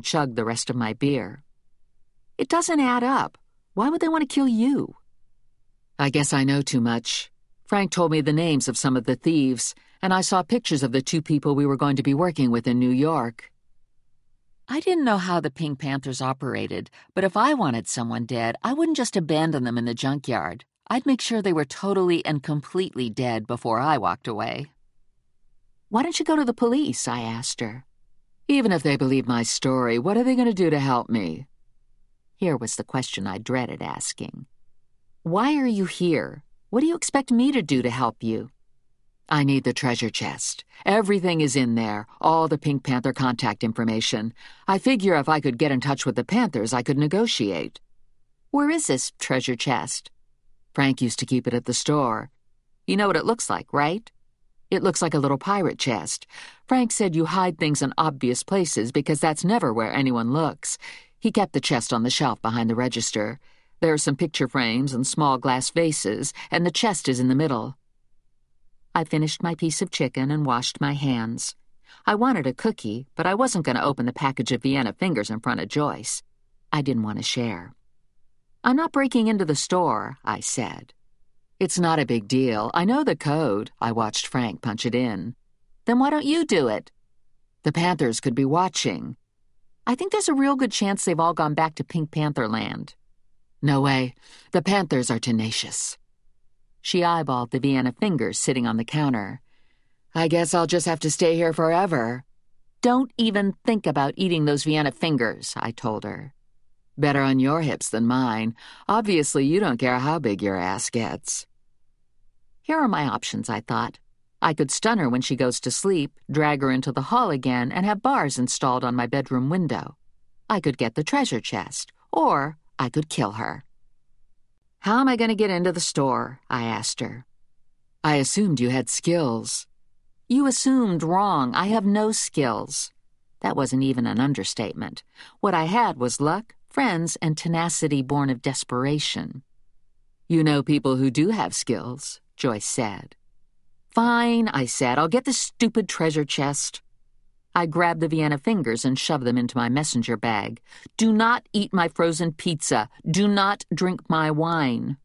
chugged the rest of my beer. It doesn't add up. Why would they want to kill you? I guess I know too much. Frank told me the names of some of the thieves, and I saw pictures of the 2 people we were going to be working with in New York. I didn't know how the Pink Panthers operated, but if I wanted someone dead, I wouldn't just abandon them in the junkyard. I'd make sure they were totally and completely dead before I walked away. Why don't you go to the police? I asked her. Even if they believe my story, what are they going to do to help me? Here was the question I dreaded asking. Why are you here? What do you expect me to do to help you? I need the treasure chest. Everything is in there, all the Pink Panther contact information. I figure if I could get in touch with the Panthers, I could negotiate. Where is this treasure chest? Frank used to keep it at the store. You know what it looks like, right? It looks like a little pirate chest. Frank said you hide things in obvious places because that's never where anyone looks. He kept the chest on the shelf behind the register. There are some picture frames and small glass vases, and the chest is in the middle. I finished my piece of chicken and washed my hands. I wanted a cookie, but I wasn't going to open the package of Vienna fingers in front of Joyce. I didn't want to share. I'm not breaking into the store, I said. It's not a big deal. I know the code. I watched Frank punch it in. Then why don't you do it? The Panthers could be watching. I think there's a real good chance they've all gone back to Pink Panther land. No way. The Panthers are tenacious. She eyeballed the Vienna fingers sitting on the counter. I guess I'll just have to stay here forever. Don't even think about eating those Vienna fingers, I told her. Better on your hips than mine. Obviously, you don't care how big your ass gets. Here are my options, I thought. I could stun her when she goes to sleep, drag her into the hall again, and have bars installed on my bedroom window. I could get the treasure chest, or I could kill her. How am I going to get into the store? I asked her. I assumed you had skills. You assumed wrong. I have no skills. That wasn't even an understatement. What I had was luck, friends, and tenacity born of desperation. You know people who do have skills, Joyce said. Fine, I said. I'll get the stupid treasure chest. I grabbed the Vienna fingers and shoved them into my messenger bag. Do not eat my frozen pizza. Do not drink my wine.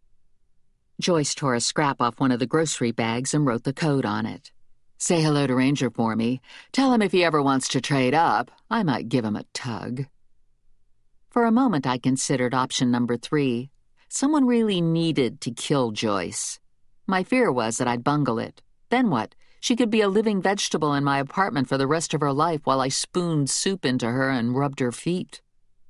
Joyce tore a scrap off one of the grocery bags and wrote the code on it. Say hello to Ranger for me. Tell him if he ever wants to trade up, I might give him a tug. For a moment I considered option number 3. Someone really needed to kill Joyce. My fear was that I'd bungle it. Then what? She could be a living vegetable in my apartment for the rest of her life while I spooned soup into her and rubbed her feet.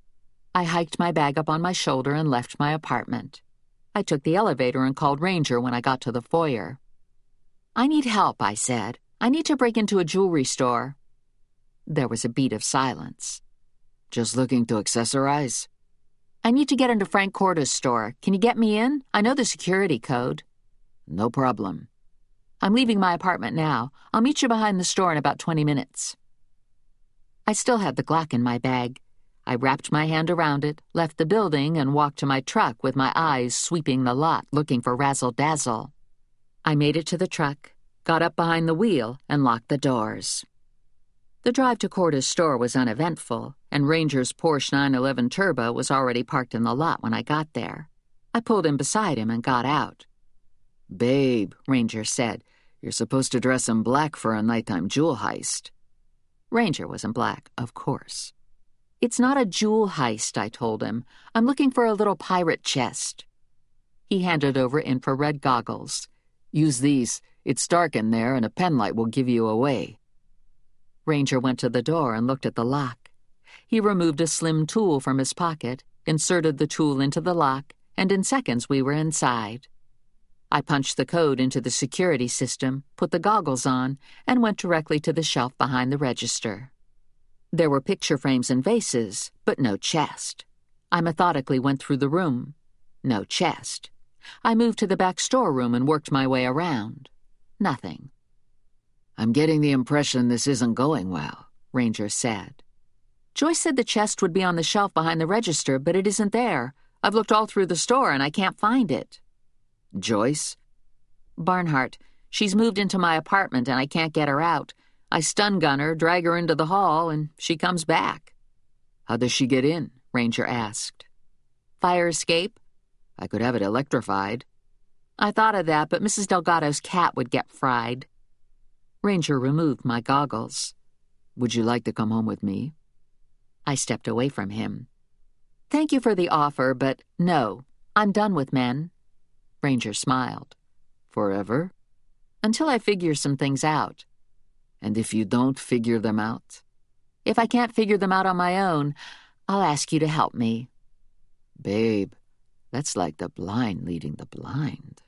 I hiked my bag up on my shoulder and left my apartment. I took the elevator and called Ranger when I got to the foyer. I need help, I said. I need to break into a jewelry store. There was a beat of silence. Just looking to accessorize? I need to get into Frank Corda's store. Can you get me in? I know the security code. No problem. I'm leaving my apartment now. I'll meet you behind the store in about 20 minutes. I still had the Glock in my bag. I wrapped my hand around it, left the building, and walked to my truck with my eyes sweeping the lot looking for razzle-dazzle. I made it to the truck, got up behind the wheel, and locked the doors. The drive to Corda's store was uneventful, and Ranger's Porsche 911 Turbo was already parked in the lot when I got there. I pulled in beside him and got out. Babe, Ranger said, you're supposed to dress in black for a nighttime jewel heist. Ranger was in black, of course. It's not a jewel heist, I told him. I'm looking for a little pirate chest. He handed over infrared goggles. Use these. It's dark in there, and a penlight will give you away. Ranger went to the door and looked at the lock. He removed a slim tool from his pocket, inserted the tool into the lock, and in seconds we were inside. I punched the code into the security system, put the goggles on, and went directly to the shelf behind the register. There were picture frames and vases, but no chest. I methodically went through the room. No chest. I moved to the back storeroom and worked my way around. Nothing. I'm getting the impression this isn't going well, Ranger said. Joyce said the chest would be on the shelf behind the register, but it isn't there. I've looked all through the store and I can't find it. Joyce? Barnhart. She's moved into my apartment and I can't get her out. I stun gun her, drag her into the hall, and she comes back. How does she get in? Ranger asked. Fire escape? I could have it electrified. I thought of that, but Mrs. Delgado's cat would get fried. Ranger removed my goggles. Would you like to come home with me? I stepped away from him. Thank you for the offer, but no, I'm done with men. Ranger smiled. Forever? Until I figure some things out. And if you don't figure them out? If I can't figure them out on my own, I'll ask you to help me. Babe, that's like the blind leading the blind.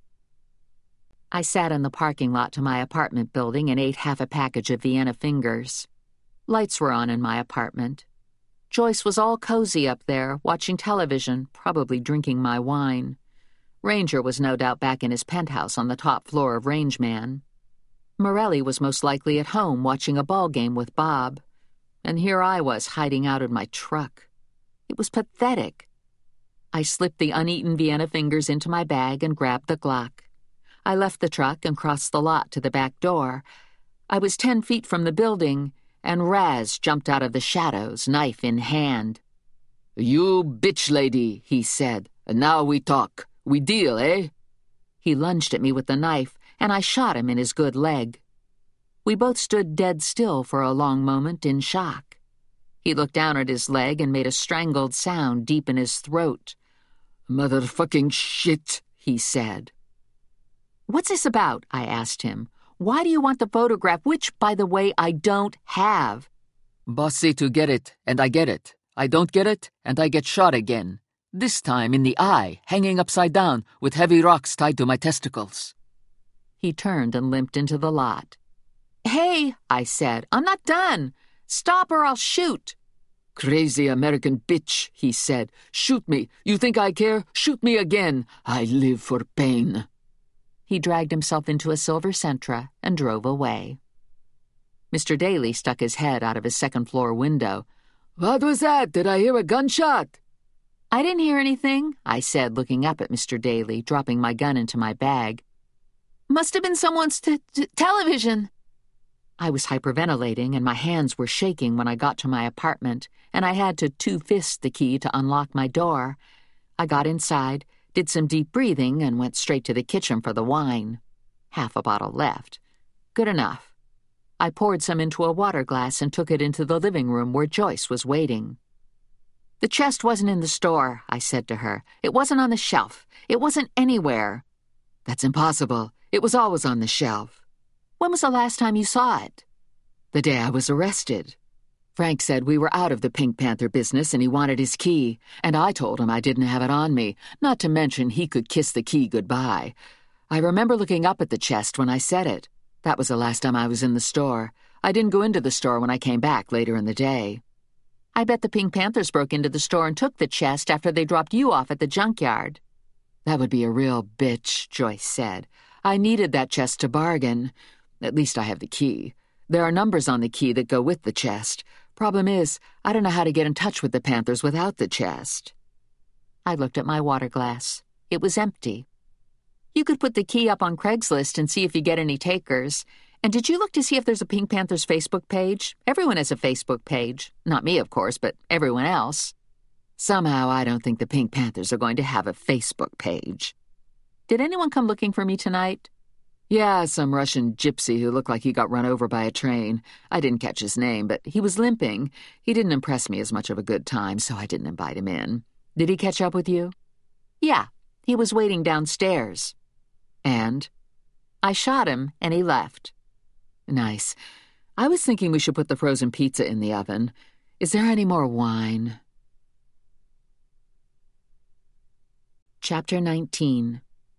I sat in the parking lot to my apartment building and ate half a package of Vienna Fingers. Lights were on in my apartment. Joyce was all cozy up there, watching television, probably drinking my wine. Ranger was no doubt back in his penthouse on the top floor of Rangeman. Morelli was most likely at home watching a ball game with Bob. And here I was hiding out in my truck. It was pathetic. I slipped the uneaten Vienna Fingers into my bag and grabbed the Glock. I left the truck and crossed the lot to the back door. I was 10 feet from the building, and Raz jumped out of the shadows, knife in hand. You bitch lady, he said. And now we talk. We deal, eh? He lunged at me with the knife, and I shot him in his good leg. We both stood dead still for a long moment in shock. He looked down at his leg and made a strangled sound deep in his throat. Motherfucking shit, he said. What's this about? I asked him. Why do you want the photograph, which, by the way, I don't have? Boss say to get it, and I get it. I don't get it, and I get shot again. This time in the eye, hanging upside down, with heavy rocks tied to my testicles. He turned and limped into the lot. Hey, I said, I'm not done. Stop or I'll shoot. Crazy American bitch, he said. Shoot me. You think I care? Shoot me again. I live for pain. He dragged himself into a silver Sentra and drove away. Mr. Daly stuck his head out of his second-floor window. What was that? Did I hear a gunshot? I didn't hear anything, I said, looking up at Mr. Daly, dropping my gun into my bag. Must have been someone's television. I was hyperventilating, and my hands were shaking when I got to my apartment, and I had to two-fist the key to unlock my door. I got inside, did some deep breathing, and went straight to the kitchen for the wine. Half a bottle left. Good enough. I poured some into a water glass and took it into the living room where Joyce was waiting. The chest wasn't in the store, I said to her. It wasn't on the shelf. It wasn't anywhere. That's impossible. It was always on the shelf. When was the last time you saw it? The day I was arrested. Frank said we were out of the Pink Panther business and he wanted his key, and I told him I didn't have it on me, not to mention he could kiss the key goodbye. I remember looking up at the chest when I said it. That was the last time I was in the store. I didn't go into the store when I came back later in the day. I bet the Pink Panthers broke into the store and took the chest after they dropped you off at the junkyard. That would be a real bitch, Joyce said. I needed that chest to bargain. At least I have the key. There are numbers on the key that go with the chest. Problem is, I don't know how to get in touch with the Panthers without the chest. I looked at my water glass. It was empty. You could put the key up on Craigslist and see if you get any takers. And did you look to see if there's a Pink Panthers Facebook page? Everyone has a Facebook page. Not me, of course, but everyone else. Somehow I don't think the Pink Panthers are going to have a Facebook page. Did anyone come looking for me tonight? Yeah, some Russian gypsy who looked like he got run over by a train. I didn't catch his name, but he was limping. He didn't impress me as much of a good time, so I didn't invite him in. Did he catch up with you? Yeah, he was waiting downstairs. And? I shot him, and he left. Nice. I was thinking we should put the frozen pizza in the oven. Is there any more wine? Chapter 19.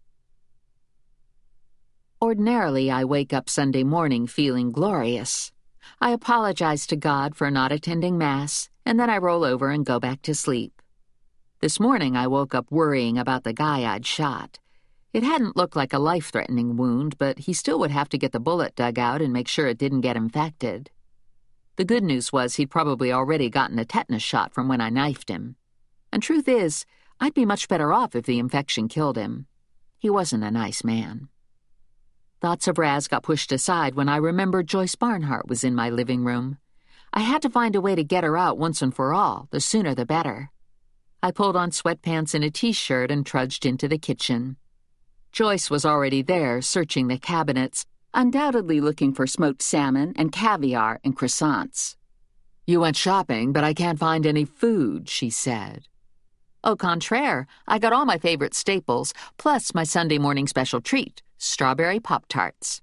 Ordinarily, I wake up Sunday morning feeling glorious. I apologize to God for not attending Mass, and then I roll over and go back to sleep. This morning, I woke up worrying about the guy I'd shot. It hadn't looked like a life-threatening wound, but he still would have to get the bullet dug out and make sure it didn't get infected. The good news was he'd probably already gotten a tetanus shot from when I knifed him. And truth is, I'd be much better off if the infection killed him. He wasn't a nice man. Thoughts of Raz got pushed aside when I remembered Joyce Barnhart was in my living room. I had to find a way to get her out once and for all, the sooner the better. I pulled on sweatpants and a t-shirt and trudged into the kitchen. Joyce was already there, searching the cabinets, undoubtedly looking for smoked salmon and caviar and croissants. "You went shopping, but I can't find any food," she said. "Au contraire, I got all my favorite staples, plus my Sunday morning special treat, strawberry Pop-Tarts."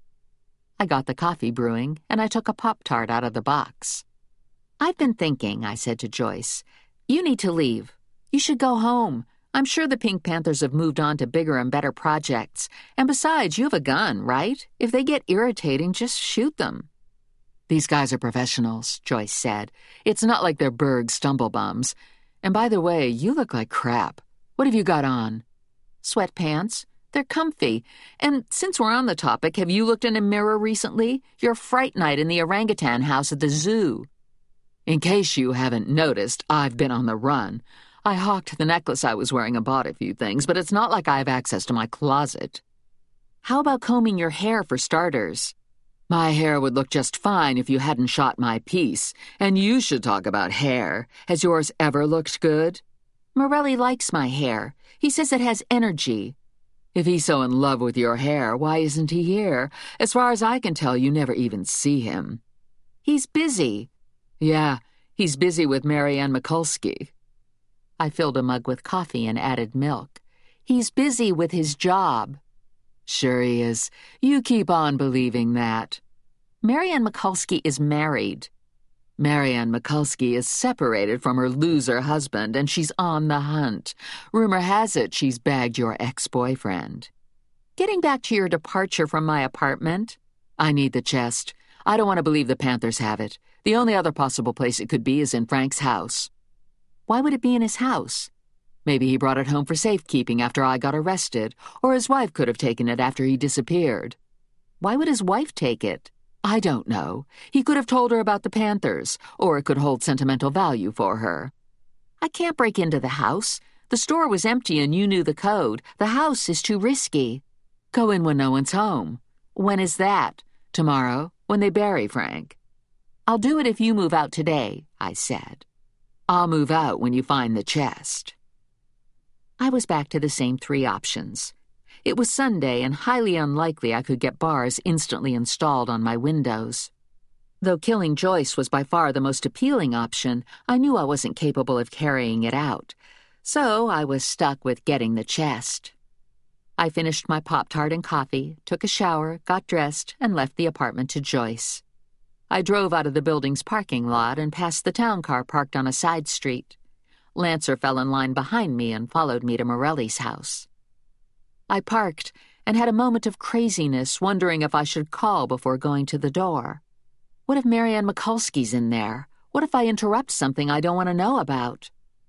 I got the coffee brewing, and I took a Pop-Tart out of the box. "I've been thinking," I said to Joyce. "You need to leave. You should go home. I'm sure the Pink Panthers have moved on to bigger and better projects. And besides, you have a gun, right? If they get irritating, just shoot them." "These guys are professionals," Joyce said. "It's not like they're Berg stumblebums. And by the way, you look like crap. What have you got on?" "Sweatpants. They're comfy. And since we're on the topic, have you looked in a mirror recently? You're Fright Night in the orangutan house at the zoo." "In case you haven't noticed, I've been on the run. I hawked the necklace I was wearing and bought a few things, but it's not like I have access to my closet." "How about combing your hair for starters?" "My hair would look just fine if you hadn't shot my piece. And you should talk about hair. Has yours ever looked good?" "Morelli likes my hair. He says it has energy." "If he's so in love with your hair, why isn't he here? As far as I can tell, you never even see him." "He's busy." "Yeah, he's busy with Marianne Mikulski." I filled a mug with coffee and added milk. "He's busy with his job." "Sure he is. You keep on believing that." "Marianne Mikulski is married." "Marianne Mikulski is separated from her loser husband, and she's on the hunt. Rumor has it she's bagged your ex-boyfriend." "Getting back to your departure from my apartment." "I need the chest. I don't want to believe the Panthers have it. The only other possible place it could be is in Frank's house." "Why would it be in his house?" "Maybe he brought it home for safekeeping after I got arrested, or his wife could have taken it after he disappeared." "Why would his wife take it?" "I don't know. He could have told her about the Panthers, or it could hold sentimental value for her." "I can't break into the house. The store was empty and you knew the code. The house is too risky." "Go in when no one's home." "When is that?" "Tomorrow, when they bury Frank." "I'll do it if you move out today," I said. "I'll move out when you find the chest." I was back to the same three options. It was Sunday and highly unlikely I could get bars instantly installed on my windows. Though killing Joyce was by far the most appealing option, I knew I wasn't capable of carrying it out. So I was stuck with getting the chest. I finished my Pop-Tart and coffee, took a shower, got dressed, and left the apartment to Joyce. I drove out of the building's parking lot and past the town car parked on a side street. Lancer fell in line behind me and followed me to Morelli's house. I parked and had a moment of craziness, wondering if I should call before going to the door. What if Marianne Mikulski's in there? What if I interrupt something I don't want to know about?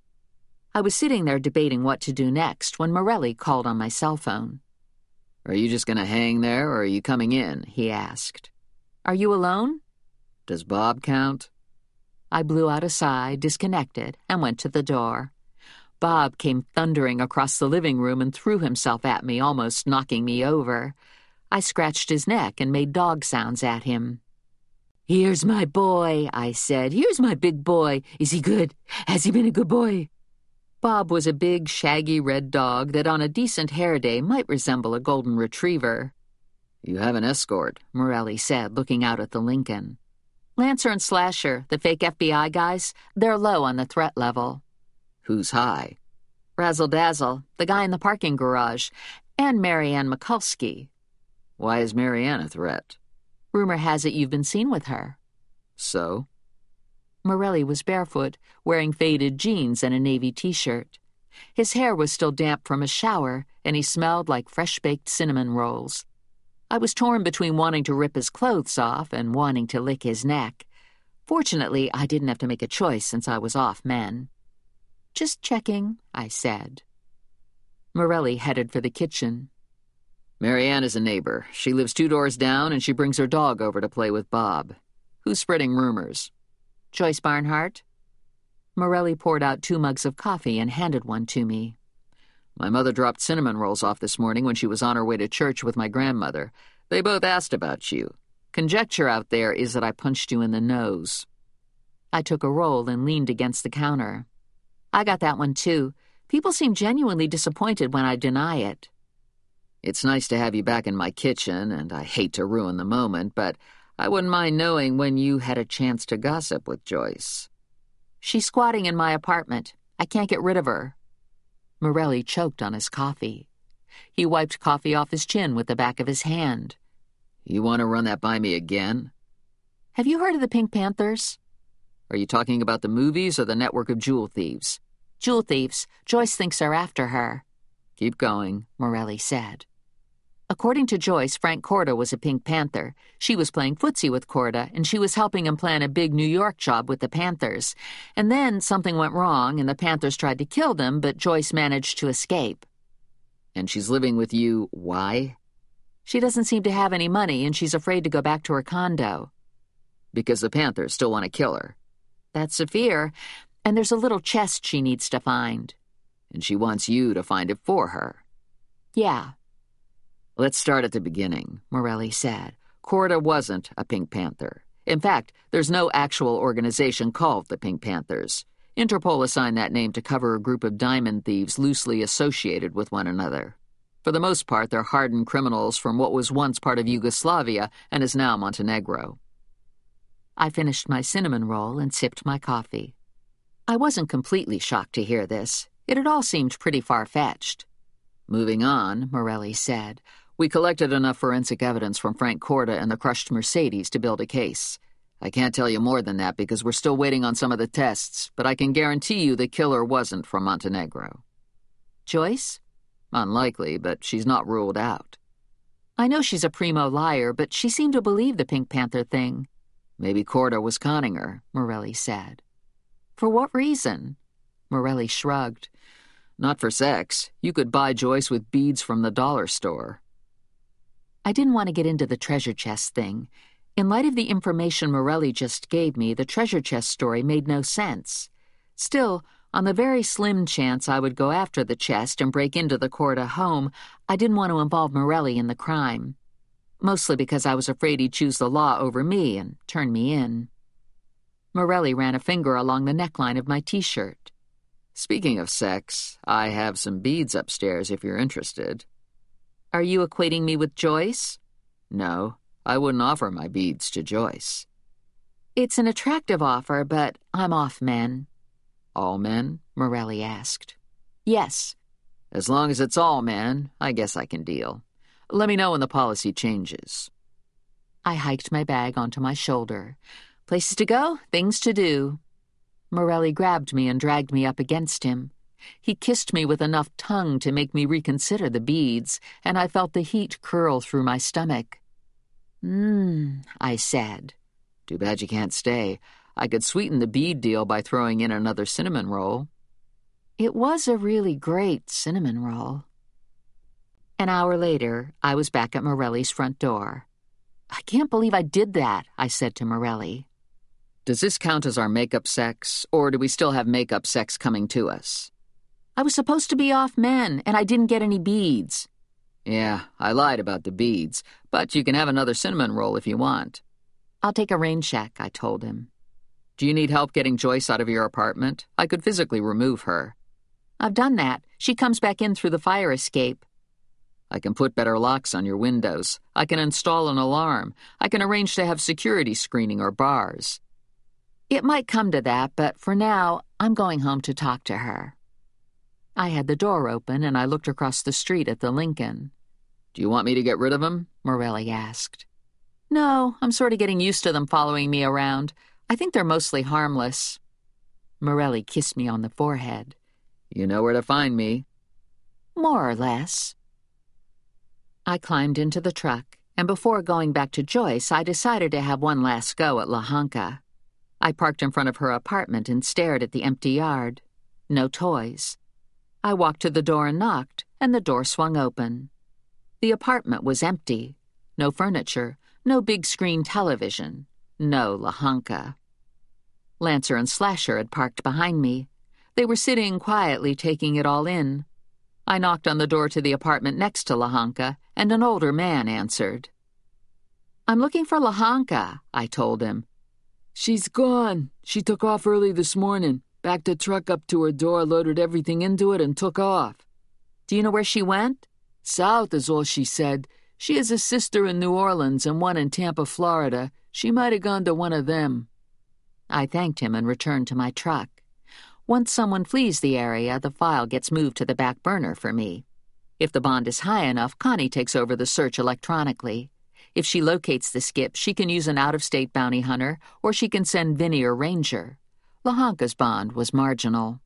I was sitting there debating what to do next when Morelli called on my cell phone. "Are you just going to hang there, or are you coming in?" he asked. "Are you alone?" "Does Bob count?" I blew out a sigh, disconnected, and went to the door. Bob came thundering across the living room and threw himself at me, almost knocking me over. I scratched his neck and made dog sounds at him. "Here's my boy," I said. "Here's my big boy. Is he good? Has he been a good boy?" Bob was a big, shaggy red dog that on a decent hair day might resemble a golden retriever. "You have an escort," Morelli said, looking out at the Lincoln. "Lancer and Slasher, the fake FBI guys, they're low on the threat level." "Who's high?" "Razzle-dazzle, the guy in the parking garage, and Marianne Mikulski." "Why is Marianne a threat?" "Rumor has it you've been seen with her." "So?" Morelli was barefoot, wearing faded jeans and a navy t-shirt. His hair was still damp from a shower, and he smelled like fresh-baked cinnamon rolls. I was torn between wanting to rip his clothes off and wanting to lick his neck. Fortunately, I didn't have to make a choice since I was off men. "Just checking," I said. Morelli headed for the kitchen. "Marianne is a neighbor. She lives 2 doors down, and she brings her dog over to play with Bob. Who's spreading rumors?" "Joyce Barnhart." Morelli poured out 2 mugs of coffee and handed one to me. "My mother dropped cinnamon rolls off this morning when she was on her way to church with my grandmother. They both asked about you. Conjecture out there is that I punched you in the nose." I took a roll and leaned against the counter. I got that one too. People seem genuinely disappointed when I deny it. It's nice to have you back in my kitchen, and I hate to ruin the moment, but I wouldn't mind knowing when you had a chance to gossip with Joyce. She's squatting in my apartment. I can't get rid of her. Morelli choked on his coffee. He wiped coffee off his chin with the back of his hand. You want to run that by me again? Have you heard of the Pink Panthers? Are you talking about the movies or the network of jewel thieves? Jewel thieves. Joyce thinks they're after her. Keep going, Morelli said. According to Joyce, Frank Corda was a Pink Panther. She was playing footsie with Corda, and she was helping him plan a big New York job with the Panthers. And then something went wrong, and the Panthers tried to kill them, but Joyce managed to escape. And she's living with you. Why? She doesn't seem to have any money, and she's afraid to go back to her condo. Because the Panthers still want to kill her. That's a fear. And there's a little chest she needs to find. And she wants you to find it for her. Yeah. Let's start at the beginning, Morelli said. Corda wasn't a Pink Panther. In fact, there's no actual organization called the Pink Panthers. Interpol assigned that name to cover a group of diamond thieves loosely associated with one another. For the most part, they're hardened criminals from what was once part of Yugoslavia and is now Montenegro. I finished my cinnamon roll and sipped my coffee. I wasn't completely shocked to hear this. It had all seemed pretty far-fetched. Moving on, Morelli said, we collected enough forensic evidence from Frank Corda and the crushed Mercedes to build a case. I can't tell you more than that because we're still waiting on some of the tests, but I can guarantee you the killer wasn't from Montenegro. Joyce? Unlikely, but she's not ruled out. I know she's a primo liar, but she seemed to believe the Pink Panther thing. Maybe Corda was conning her, Morelli said. For what reason? Morelli shrugged. Not for sex. You could buy Joyce with beads from the dollar store. I didn't want to get into the treasure chest thing. In light of the information Morelli just gave me, the treasure chest story made no sense. Still, on the very slim chance I would go after the chest and break into the Corda home, I didn't want to involve Morelli in the crime. Mostly because I was afraid he'd choose the law over me and turn me in. Morelli ran a finger along the neckline of my T-shirt. Speaking of sex, I have some beads upstairs if you're interested. Are you equating me with Joyce? No, I wouldn't offer my beads to Joyce. It's an attractive offer, but I'm off men. All men? Morelli asked. Yes. As long as it's all men, I guess I can deal. Let me know when the policy changes. I hiked my bag onto my shoulder. Places to go, things to do. Morelli grabbed me and dragged me up against him. He kissed me with enough tongue to make me reconsider the beads, and I felt the heat curl through my stomach. I said. Too bad you can't stay. I could sweeten the bead deal by throwing in another cinnamon roll. It was a really great cinnamon roll. An hour later, I was back at Morelli's front door. I can't believe I did that, I said to Morelli. Does this count as our makeup sex, or do we still have makeup sex coming to us? I was supposed to be off men, and I didn't get any beads. Yeah, I lied about the beads, but you can have another cinnamon roll if you want. I'll take a rain check, I told him. Do you need help getting Joyce out of your apartment? I could physically remove her. I've done that. She comes back in through the fire escape. I can put better locks on your windows. I can install an alarm. I can arrange to have security screening or bars. It might come to that, but for now, I'm going home to talk to her. I had the door open, and I looked across the street at the Lincoln. Do you want me to get rid of him? Morelli asked. No, I'm sort of getting used to them following me around. I think they're mostly harmless. Morelli kissed me on the forehead. You know where to find me. More or less. I climbed into the truck, and before going back to Joyce, I decided to have one last go at Lahanka. I parked in front of her apartment and stared at the empty yard. No toys. I walked to the door and knocked, and the door swung open. The apartment was empty. No furniture, no big-screen television, no Lahanka. Lancer and Slasher had parked behind me. They were sitting quietly taking it all in. I knocked on the door to the apartment next to Lahanka, and an older man answered. I'm looking for Lahanka, I told him. She's gone. She took off early this morning. Backed the truck up to her door, loaded everything into it, and took off. Do you know where she went? South is all she said. She has a sister in New Orleans and one in Tampa, Florida. She might have gone to one of them. I thanked him and returned to my truck. Once someone flees the area, the file gets moved to the back burner for me. If the bond is high enough, Connie takes over the search electronically. If she locates the skip, she can use an out-of-state bounty hunter, or she can send Vinny or Ranger. Lahanka's bond was marginal.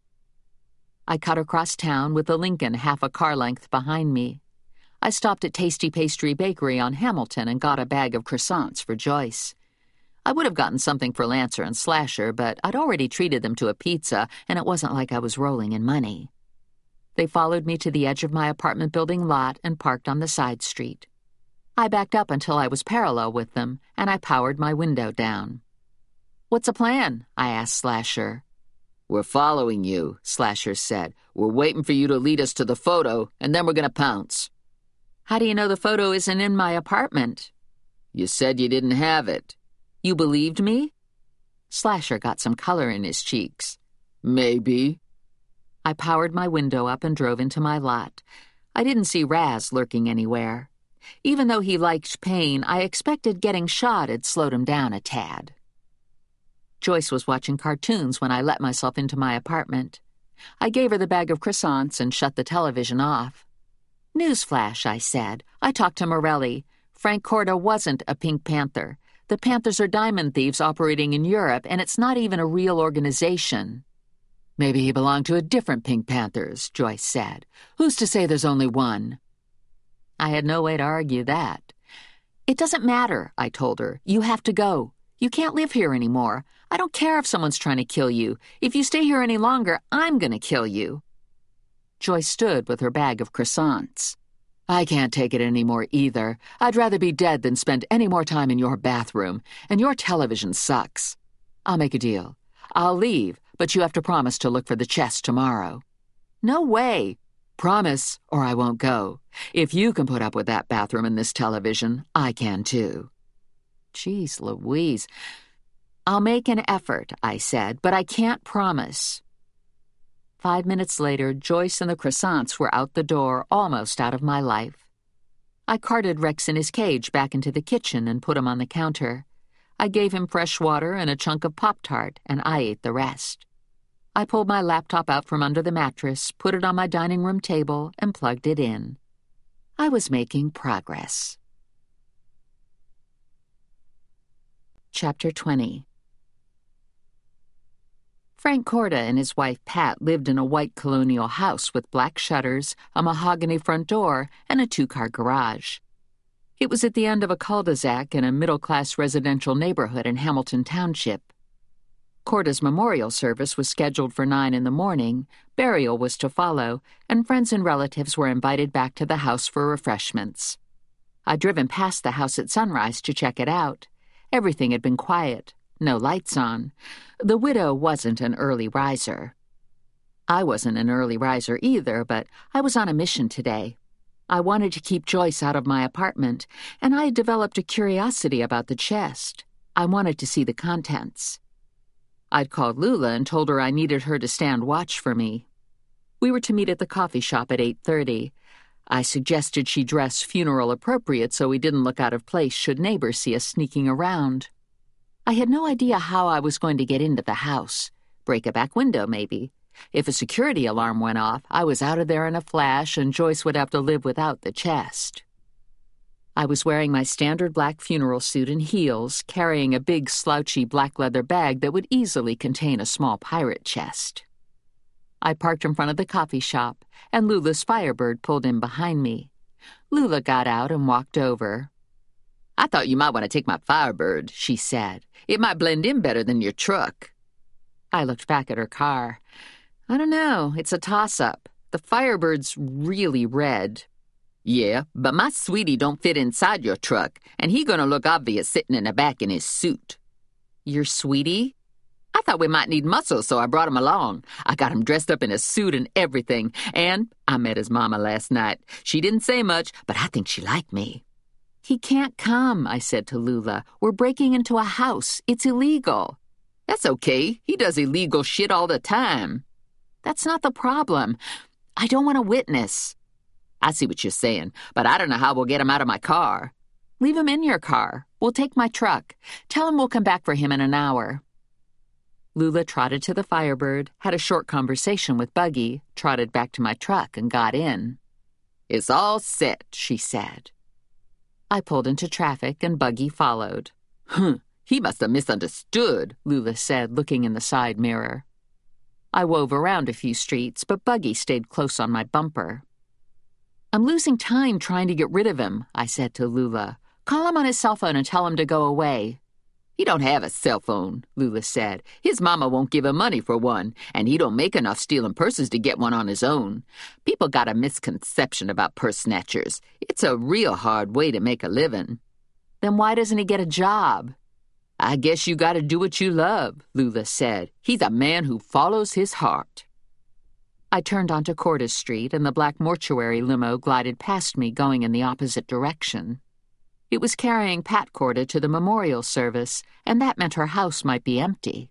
I cut across town with the Lincoln half a car length behind me. I stopped at Tasty Pastry Bakery on Hamilton and got a bag of croissants for Joyce. I would have gotten something for Lancer and Slasher, but I'd already treated them to a pizza, and it wasn't like I was rolling in money. They followed me to the edge of my apartment building lot and parked on the side street. I backed up until I was parallel with them, and I powered my window down. "What's the plan?" I asked Slasher. "We're following you," Slasher said. "We're waiting for you to lead us to the photo, and then we're going to pounce." "How do you know the photo isn't in my apartment?" "You said you didn't have it." "You believed me?" Slasher got some color in his cheeks. "Maybe." I powered my window up and drove into my lot. I didn't see Raz lurking anywhere. Even though he liked pain, I expected getting shot had slowed him down a tad. Joyce was watching cartoons when I let myself into my apartment. I gave her the bag of croissants and shut the television off. "Newsflash," I said. "I talked to Morelli. Frank Corda wasn't a Pink Panther. The Panthers are diamond thieves operating in Europe, and it's not even a real organization." "Maybe he belonged to a different Pink Panthers," Joyce said. "Who's to say there's only one?" I had no way to argue that. "It doesn't matter," I told her. "You have to go. You can't live here anymore. I don't care if someone's trying to kill you. If you stay here any longer, I'm going to kill you." Joyce stood with her bag of croissants. "I can't take it anymore either. I'd rather be dead than spend any more time in your bathroom, and your television sucks. I'll make a deal. I'll leave, but you have to promise to look for the chest tomorrow." "No way." "Promise, or I won't go. If you can put up with that bathroom and this television, I can too." Jeez Louise. "I'll make an effort," I said, "but I can't promise." 5 minutes later, Joyce and the croissants were out the door, almost out of my life. I carted Rex in his cage back into the kitchen and put him on the counter. I gave him fresh water and a chunk of Pop-Tart, and I ate the rest. I pulled my laptop out from under the mattress, put it on my dining room table, and plugged it in. I was making progress. Chapter 20. Frank Corda and his wife Pat lived in a white colonial house with black shutters, a mahogany front door, and a 2-car garage. It was at the end of a cul-de-sac in a middle-class residential neighborhood in Hamilton Township. Corda's memorial service was scheduled for 9 in the morning, burial was to follow, and friends and relatives were invited back to the house for refreshments. I'd driven past the house at sunrise to check it out. Everything had been quiet. No lights on. The widow wasn't an early riser. I wasn't an early riser either, but I was on a mission today. I wanted to keep Joyce out of my apartment, and I had developed a curiosity about the chest. I wanted to see the contents. I'd called Lula and told her I needed her to stand watch for me. We were to meet at the coffee shop at 8:30. I suggested she dress funeral appropriate so we didn't look out of place should neighbors see us sneaking around. I had no idea how I was going to get into the house. Break a back window, maybe. If a security alarm went off, I was out of there in a flash, and Joyce would have to live without the chest. I was wearing my standard black funeral suit and heels, carrying a big, slouchy black leather bag that would easily contain a small pirate chest. I parked in front of the coffee shop, and Lula's Firebird pulled in behind me. Lula got out and walked over. "I thought you might want to take my Firebird," she said. "It might blend in better than your truck." I looked back at her car. I don't know, it's a toss-up. The Firebird's really red. "Yeah, but my sweetie don't fit inside your truck, and he gonna look obvious sitting in the back in his suit." "Your sweetie?" "I thought we might need muscle, so I brought him along. I got him dressed up in a suit and everything, and I met his mama last night. She didn't say much, but I think she liked me." He can't come, I said to Lula. We're breaking into a house. It's illegal. That's okay. He does illegal shit all the time. That's not the problem. I don't want a witness. I see what you're saying, but I don't know how we'll get him out of my car. Leave him in your car. We'll take my truck. Tell him we'll come back for him in an hour. Lula trotted to the Firebird, had a short conversation with Buggy, trotted back to my truck, and got in. It's all set, she said. I pulled into traffic, and Buggy followed. He must have misunderstood, Lula said, looking in the side mirror. I wove around a few streets, but Buggy stayed close on my bumper. I'm losing time trying to get rid of him, I said to Lula. Call him on his cell phone and tell him to go away. He don't have a cell phone, Lula said. His mama won't give him money for one, and he don't make enough stealing purses to get one on his own. People got a misconception about purse snatchers. It's a real hard way to make a living. Then why doesn't he get a job? I guess you gotta do what you love, Lula said. He's a man who follows his heart. I turned onto Cordes Street, and the black mortuary limo glided past me, going in the opposite direction. It was carrying Pat Corda to the memorial service, and that meant her house might be empty.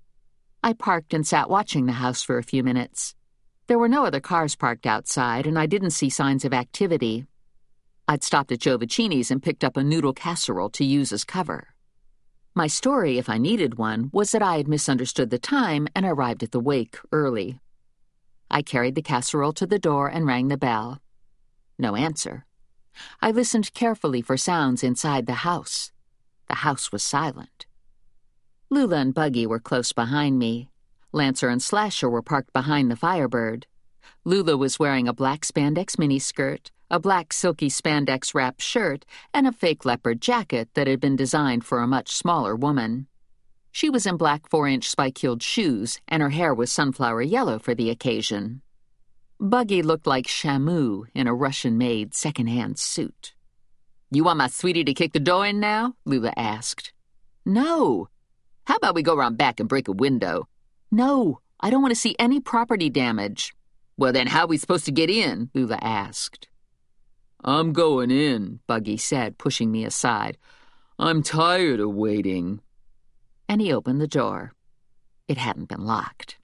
I parked and sat watching the house for a few minutes. There were no other cars parked outside, and I didn't see signs of activity. I'd stopped at Joe Vicini's and picked up a noodle casserole to use as cover. My story, if I needed one, was that I had misunderstood the time and arrived at the wake early. I carried the casserole to the door and rang the bell. No answer. I listened carefully for sounds inside the house. The house was silent. Lula and Buggy were close behind me. Lancer and Slasher were parked behind the Firebird. Lula was wearing a black spandex miniskirt, a black silky spandex wrap shirt, and a fake leopard jacket that had been designed for a much smaller woman. She was in black 4-inch spike-heeled shoes, and her hair was sunflower yellow for the occasion. Buggy looked like Shamu in a Russian-made second-hand suit. You want my sweetie to kick the door in now? Lula asked. No. How about we go around back and break a window? No, I don't want to see any property damage. Well, then how are we supposed to get in? Lula asked. I'm going in, Buggy said, pushing me aside. I'm tired of waiting. And he opened the door. It hadn't been locked.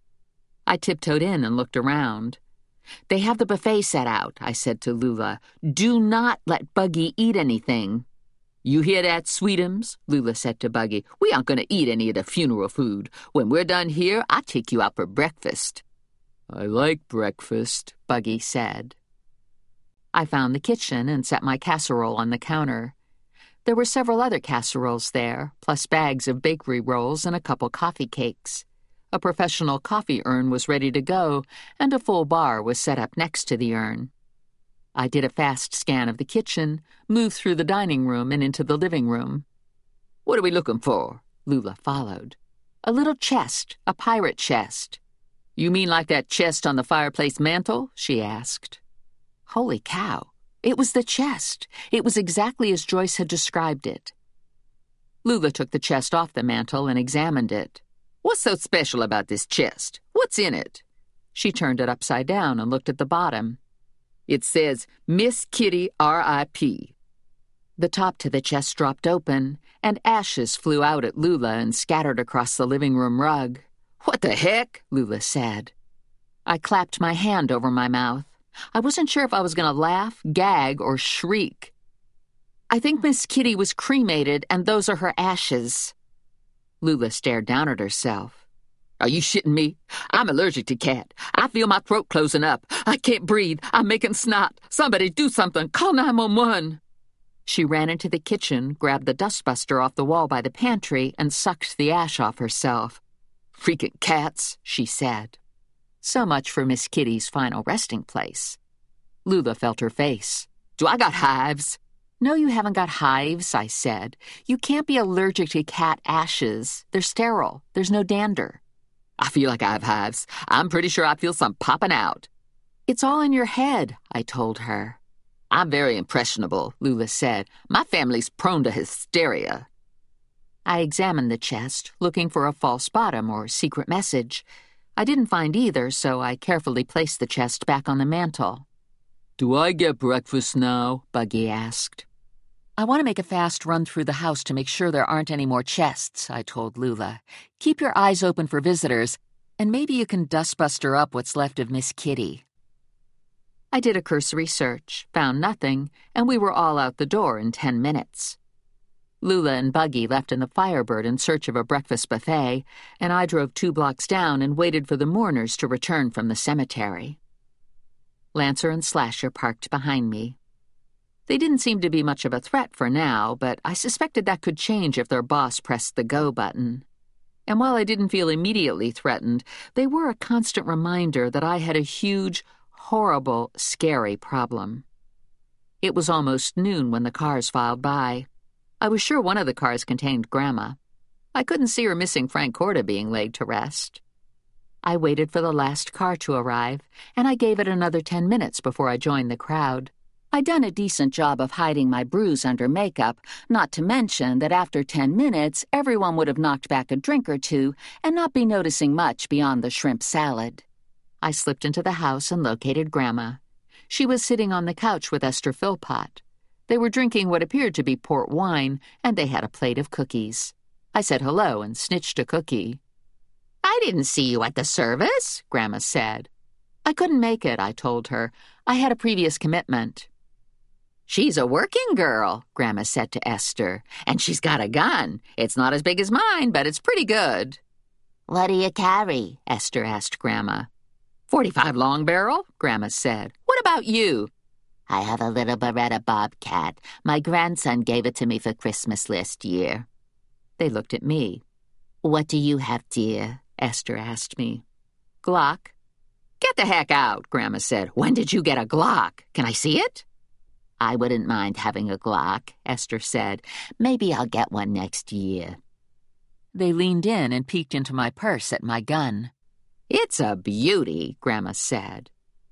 I tiptoed in and looked around. They have the buffet set out, I said to Lula. Do not let Buggy eat anything. You hear that, Sweetums? Lula said to Buggy. We aren't going to eat any of the funeral food. When we're done here, I'll take you out for breakfast. I like breakfast, Buggy said. I found the kitchen and set my casserole on the counter. There were several other casseroles there, plus bags of bakery rolls and a couple coffee cakes. A professional coffee urn was ready to go, and a full bar was set up next to the urn. I did a fast scan of the kitchen, moved through the dining room and into the living room. What are we looking for? Lula followed. A little chest, a pirate chest. You mean like that chest on the fireplace mantel? She asked. Holy cow. It was the chest. It was exactly as Joyce had described it. Lula took the chest off the mantel and examined it. What's so special about this chest? What's in it? She turned it upside down and looked at the bottom. It says, Miss Kitty R.I.P. The top to the chest dropped open, and ashes flew out at Lula and scattered across the living room rug. What the heck? Lula said. I clapped my hand over my mouth. I wasn't sure if I was going to laugh, gag, or shriek. I think Miss Kitty was cremated, and those are her ashes. Lula stared down at herself. Are you shitting me? I'm allergic to cat. I feel my throat closing up. I can't breathe. I'm making snot. Somebody do something. Call 911. She ran into the kitchen, grabbed the dustbuster off the wall by the pantry, and sucked the ash off herself. Freaking cats, she said. So much for Miss Kitty's final resting place. Lula felt her face. Do I got hives? No, you haven't got hives, I said. You can't be allergic to cat ashes. They're sterile. There's no dander. I feel like I have hives. I'm pretty sure I feel some popping out. It's all in your head, I told her. I'm very impressionable, Lula said. My family's prone to hysteria. I examined the chest, looking for a false bottom or secret message. I didn't find either, so I carefully placed the chest back on the mantel. Do I get breakfast now? Buggy asked. I want to make a fast run through the house to make sure there aren't any more chests, I told Lula. Keep your eyes open for visitors, and maybe you can dustbuster up what's left of Miss Kitty. I did a cursory search, found nothing, and we were all out the door in 10 minutes. Lula and Buggy left in the Firebird in search of a breakfast buffet, and I drove 2 blocks down and waited for the mourners to return from the cemetery. Lancer and Slasher parked behind me. They didn't seem to be much of a threat for now, but I suspected that could change if their boss pressed the go button. And while I didn't feel immediately threatened, they were a constant reminder that I had a huge, horrible, scary problem. It was almost noon when the cars filed by. I was sure one of the cars contained Grandma. I couldn't see her missing Frank Corda being laid to rest. I waited for the last car to arrive, and I gave it another 10 minutes before I joined the crowd. I'd done a decent job of hiding my bruise under makeup, not to mention that after 10 minutes, everyone would have knocked back a drink or two and not be noticing much beyond the shrimp salad. I slipped into the house and located Grandma. She was sitting on the couch with Esther Philpott. They were drinking what appeared to be port wine, and they had a plate of cookies. I said hello and snitched a cookie. "I didn't see you at the service," Grandma said. "I couldn't make it," I told her. "I had a previous commitment." "She's a working girl," Grandma said to Esther, "and she's got a gun. It's not as big as mine, but it's pretty good." "What do you carry?" Esther asked Grandma. ".45 long barrel," Grandma said. "What about you?" "I have a little Beretta Bobcat. My grandson gave it to me for Christmas last year." They looked at me. "What do you have, dear?" Esther asked me. "Glock." "Get the heck out," Grandma said. "When did you get a Glock? Can I see it?" "I wouldn't mind having a Glock," Esther said. "Maybe I'll get one next year." They leaned in and peeked into my purse at my gun. "It's a beauty," Grandma said.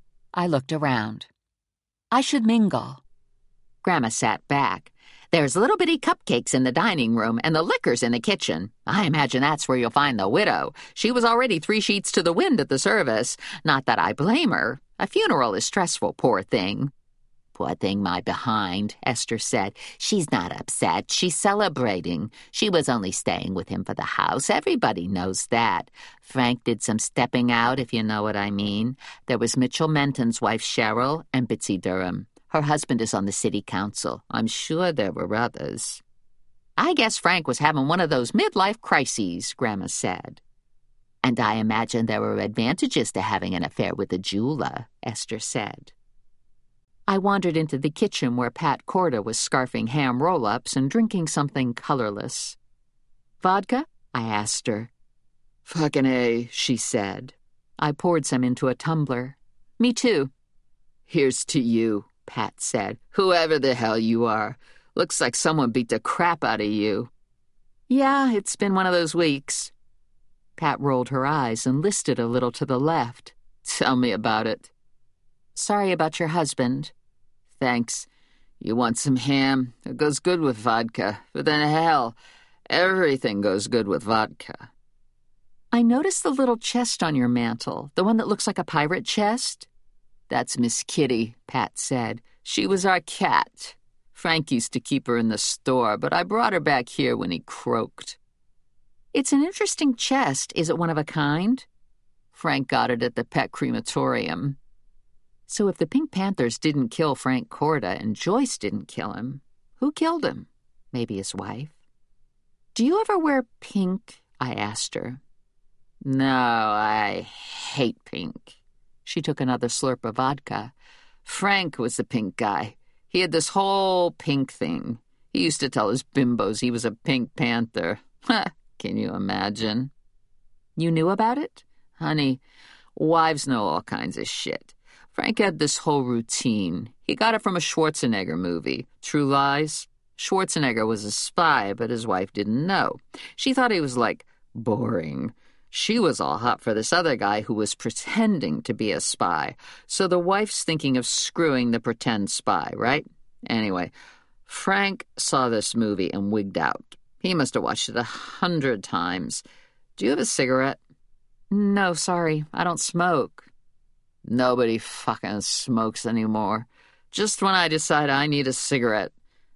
I looked around. "I should mingle." Grandma sat back. "There's little bitty cupcakes in the dining room, and the liquor's in the kitchen. I imagine that's where you'll find the widow. She was already 3 sheets to the wind at the service. Not that I blame her. A funeral is stressful, poor thing." "Poor thing my behind," Esther said. "She's not upset. She's celebrating. She was only staying with him for the house. Everybody knows that. Frank did some stepping out, if you know what I mean. There was Mitchell Menton's wife, Cheryl, and Bitsy Durham. Her husband is on the city council. I'm sure there were others." "I guess Frank was having one of those midlife crises," Grandma said. "And I imagine there were advantages to having an affair with a jeweler," Esther said. I wandered into the kitchen where Pat Corda was scarfing ham roll-ups and drinking something colorless. "Vodka?" I asked her. "Fucking A," she said. I poured some into a tumbler. "Me too." "Here's to you," Pat said. "Whoever the hell you are. Looks like someone beat the crap out of you." "Yeah, it's been one of those weeks." Pat rolled her eyes and listed a little to the left. "Tell me about it." "Sorry about your husband." "Thanks. You want some ham? It goes good with vodka. But then hell, everything goes good with vodka." "I noticed the little chest on your mantel, the one that looks like a pirate chest." "That's Miss Kitty," Pat said. "She was our cat. Frank used to keep her in the store, but I brought her back here when he croaked." "It's an interesting chest. Is it one of a kind?" "Frank got it at the pet crematorium." So if the Pink Panthers didn't kill Frank Corda and Joyce didn't kill him, who killed him? Maybe his wife. "Do you ever wear pink?" I asked her. "No, I hate pink." She took another slurp of vodka. "Frank was the pink guy. He had this whole pink thing. He used to tell his bimbos he was a Pink Panther. Can you imagine?" "You knew about it?" "Honey, wives know all kinds of shit. Frank had this whole routine. He got it from a Schwarzenegger movie, True Lies. Schwarzenegger was a spy, but his wife didn't know. She thought he was, boring. She was all hot for this other guy who was pretending to be a spy. So the wife's thinking of screwing the pretend spy, right? Anyway, Frank saw this movie and wigged out. He must have watched it 100 times. Do you have a cigarette?" "No, sorry. I don't smoke." "Nobody fucking smokes anymore. Just when I decide I need a cigarette,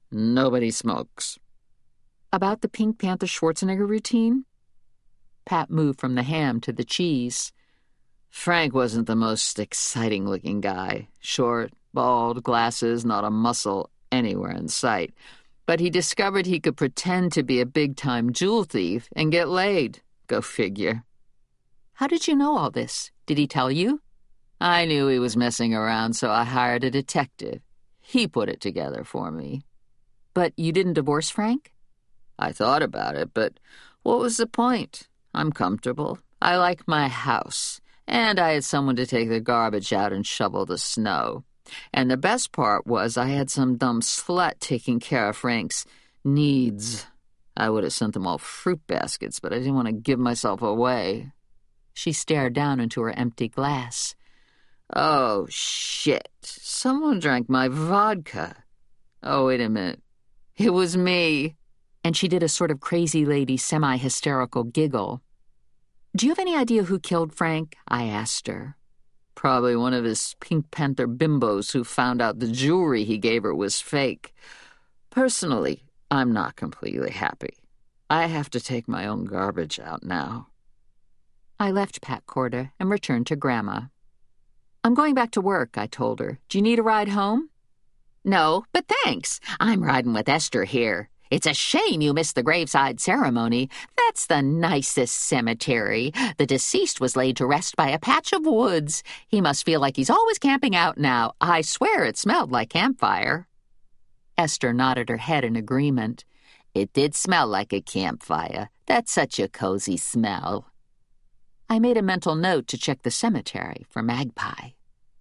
Nobody smokes. About the Pink Panther Schwarzenegger routine? Pat moved from the ham to the cheese. Frank wasn't the most exciting-looking guy. Short, bald, glasses, not a muscle anywhere in sight. But he discovered he could pretend to be a big-time jewel thief and get laid. Go figure. How did you know all this? Did he tell you? I knew he was messing around, so I hired a detective. He put it together for me. But you didn't divorce Frank? I thought about it, but what was the point? I'm comfortable. I like my house. And I had someone to take the garbage out and shovel the snow. And the best part was I had some dumb slut taking care of Frank's needs. I would have sent them all fruit baskets, but I didn't want to give myself away. She stared down into her empty glass. Oh, shit. Someone drank my vodka. Oh, wait a minute. It was me. And she did a sort of crazy lady, semi-hysterical giggle. Do you have any idea who killed Frank? I asked her. Probably one of his Pink Panther bimbos who found out the jewelry he gave her was fake. Personally, I'm not completely happy. I have to take my own garbage out now. I left Pat Corda and returned to Grandma. I'm going back to work, I told her. Do you need a ride home? No, but thanks. I'm riding with Esther here. It's a shame you missed the graveside ceremony. That's the nicest cemetery. The deceased was laid to rest by a patch of woods. He must feel like he's always camping out now. I swear it smelled like campfire. Esther nodded her head in agreement. It did smell like a campfire. That's such a cozy smell. I made a mental note to check the cemetery for Magpie.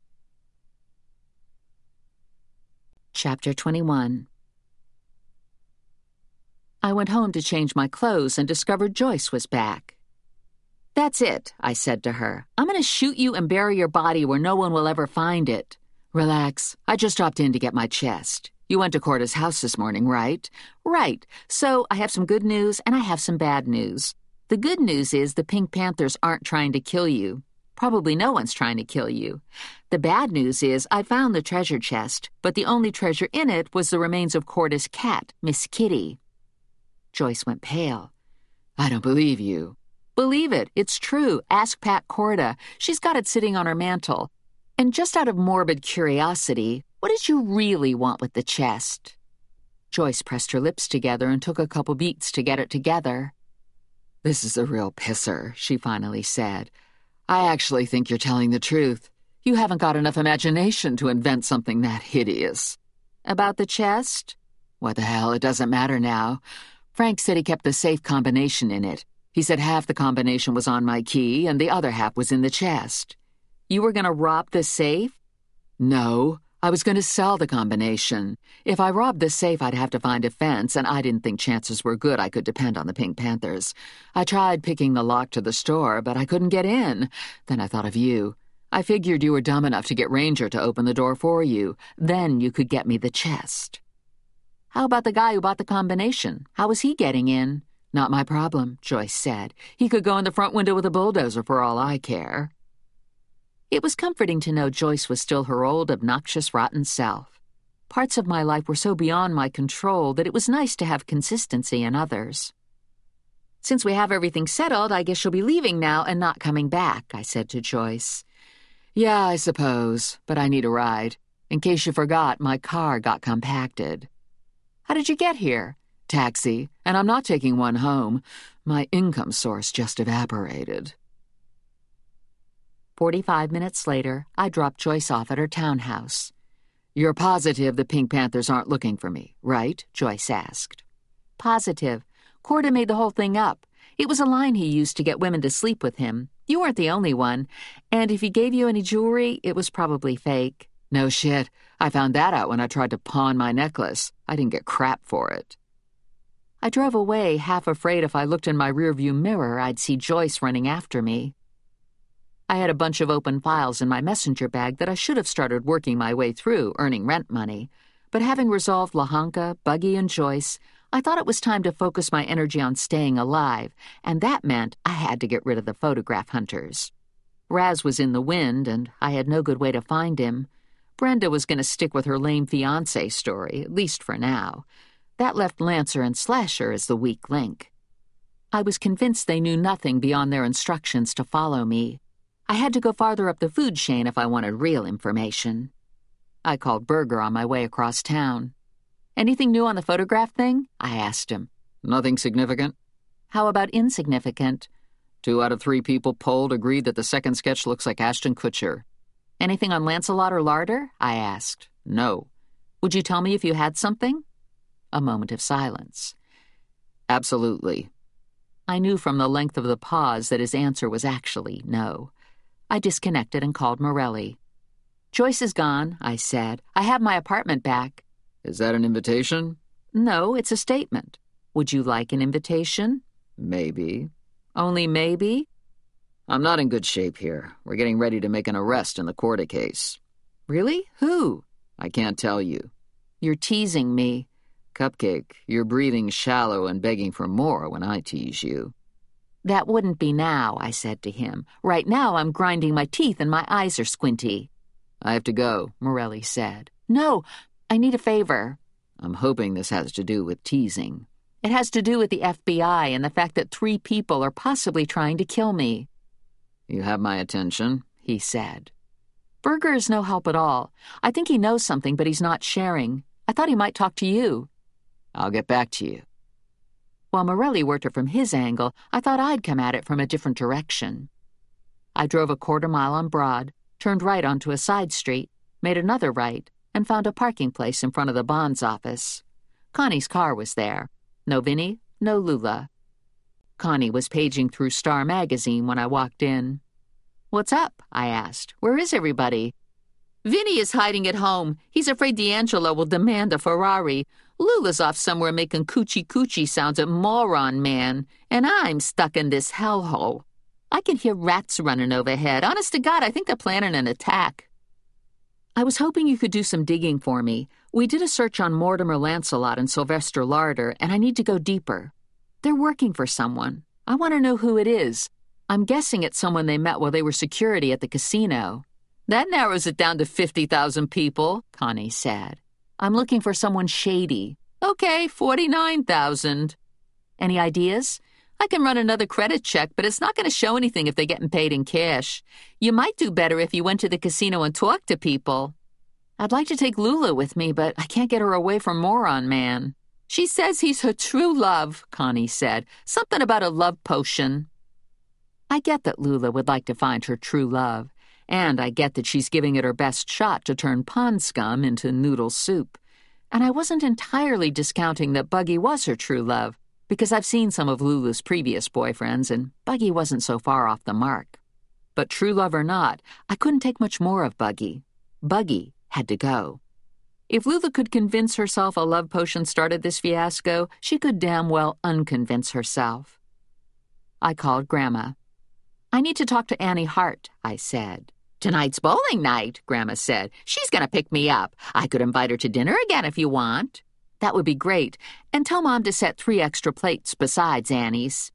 Chapter 21. I went home to change my clothes and discovered Joyce was back. That's it, I said to her. I'm going to shoot you and bury your body where no one will ever find it. Relax. I just dropped in to get my chest. You went to Corda's house this morning, right? Right. So I have some good news and I have some bad news. The good news is the Pink Panthers aren't trying to kill you. Probably no one's trying to kill you. The bad news is I found the treasure chest, but the only treasure in it was the remains of Corda's cat, Miss Kitty. Joyce went pale. I don't believe you. Believe it. It's true. Ask Pat Corda. She's got it sitting on her mantel. And just out of morbid curiosity, what did you really want with the chest? Joyce pressed her lips together and took a couple beats to get it together. This is a real pisser, she finally said. I actually think you're telling the truth. You haven't got enough imagination to invent something that hideous. About the chest? What the hell, it doesn't matter now. Frank said he kept the safe combination in it. He said half the combination was on my key and the other half was in the chest. You were going to rob the safe? No, I was going to sell the combination. If I robbed the safe, I'd have to find a fence, and I didn't think chances were good I could depend on the Pink Panthers. I tried picking the lock to the store, but I couldn't get in. Then I thought of you. I figured you were dumb enough to get Ranger to open the door for you. Then you could get me the chest. How about the guy who bought the combination? How was he getting in? Not my problem, Joyce said. He could go in the front window with a bulldozer for all I care. It was comforting to know Joyce was still her old, obnoxious, rotten self. Parts of my life were so beyond my control that it was nice to have consistency in others. Since we have everything settled, I guess you'll be leaving now and not coming back, I said to Joyce. Yeah, I suppose, but I need a ride. In case you forgot, my car got compacted. How did you get here? Taxi, and I'm not taking one home. My income source just evaporated. 45 minutes later, I dropped Joyce off at her townhouse. You're positive the Pink Panthers aren't looking for me, right? Joyce asked. Positive. Corda made the whole thing up. It was a line he used to get women to sleep with him. You weren't the only one. And if he gave you any jewelry, it was probably fake. No shit. I found that out when I tried to pawn my necklace. I didn't get crap for it. I drove away, half afraid if I looked in my rearview mirror, I'd see Joyce running after me. I had a bunch of open files in my messenger bag that I should have started working my way through, earning rent money. But having resolved Lahanka, Buggy, and Joyce, I thought it was time to focus my energy on staying alive, and that meant I had to get rid of the photograph hunters. Raz was in the wind, and I had no good way to find him. Brenda was going to stick with her lame fiancé story, at least for now. That left Lancer and Slasher as the weak link. I was convinced they knew nothing beyond their instructions to follow me. I had to go farther up the food chain if I wanted real information. I called Berger on my way across town. "Anything new on the photograph thing?" I asked him. Nothing significant. "How about insignificant?" 2 out of 3 people polled agreed that the second sketch looks like Ashton Kutcher. "Anything on Lancelot or Larder?" I asked. No. "Would you tell me if you had something?" A moment of silence. Absolutely. I knew from the length of the pause that his answer was actually no. I disconnected and called Morelli. "Joyce is gone," I said. "I have my apartment back." Is that an invitation? "No, it's a statement. Would you like an invitation?" Maybe. "Only maybe?" I'm not in good shape here. We're getting ready to make an arrest in the Corda case. "Really? Who?" I can't tell you. "You're teasing me." Cupcake, you're breathing shallow and begging for more when I tease you. "That wouldn't be now," I said to him. "Right now I'm grinding my teeth and my eyes are squinty." I have to go. Morelli said. "No, I need a favor." I'm hoping this has to do with teasing. "It has to do with the FBI and the fact that 3 people are possibly trying to kill me." You have my attention, he said. Berger is no help at all. I think he knows something, but he's not sharing. I thought he might talk to you. I'll get back to you. While Morelli worked it from his angle, I thought I'd come at it from a different direction. I drove a 1/4 mile on Broad, turned right onto a side street, made another right, and found a parking place in front of the bonds office. Connie's car was there. No Vinny, no Lula. Connie was paging through Star magazine when I walked in. "What's up?" I asked. "Where is everybody?" "Vinny is hiding at home. He's afraid D'Angelo will demand a Ferrari. Lula's off somewhere making coochie-coochie sounds at Moron Man, and I'm stuck in this hellhole. I can hear rats running overhead. Honest to God, I think they're planning an attack." I was hoping you could do some digging for me. We did a search on Mortimer Lancelot and Sylvester Larder, and I need to go deeper. They're working for someone. I want to know who it is. I'm guessing it's someone they met while they were security at the casino. "That narrows it down to 50,000 people, Connie said. "I'm looking for someone shady." "Okay, 49,000. "Any ideas?" "I can run another credit check, but it's not going to show anything if they're getting paid in cash. You might do better if you went to the casino and talked to people." "I'd like to take Lula with me, but I can't get her away from Moron Man." "She says he's her true love," Connie said. "Something about a love potion." I get that Lula would like to find her true love, and I get that she's giving it her best shot to turn pond scum into noodle soup. And I wasn't entirely discounting that Buggy was her true love, because I've seen some of Lula's previous boyfriends, and Buggy wasn't so far off the mark. But true love or not, I couldn't take much more of Buggy. Buggy had to go. If Lula could convince herself a love potion started this fiasco, she could damn well unconvince herself. I called Grandma. "I need to talk to Annie Hart," I said. "Tonight's bowling night," Grandma said. "She's going to pick me up. I could invite her to dinner again if you want." "That would be great. And tell Mom to set 3 extra plates besides Annie's."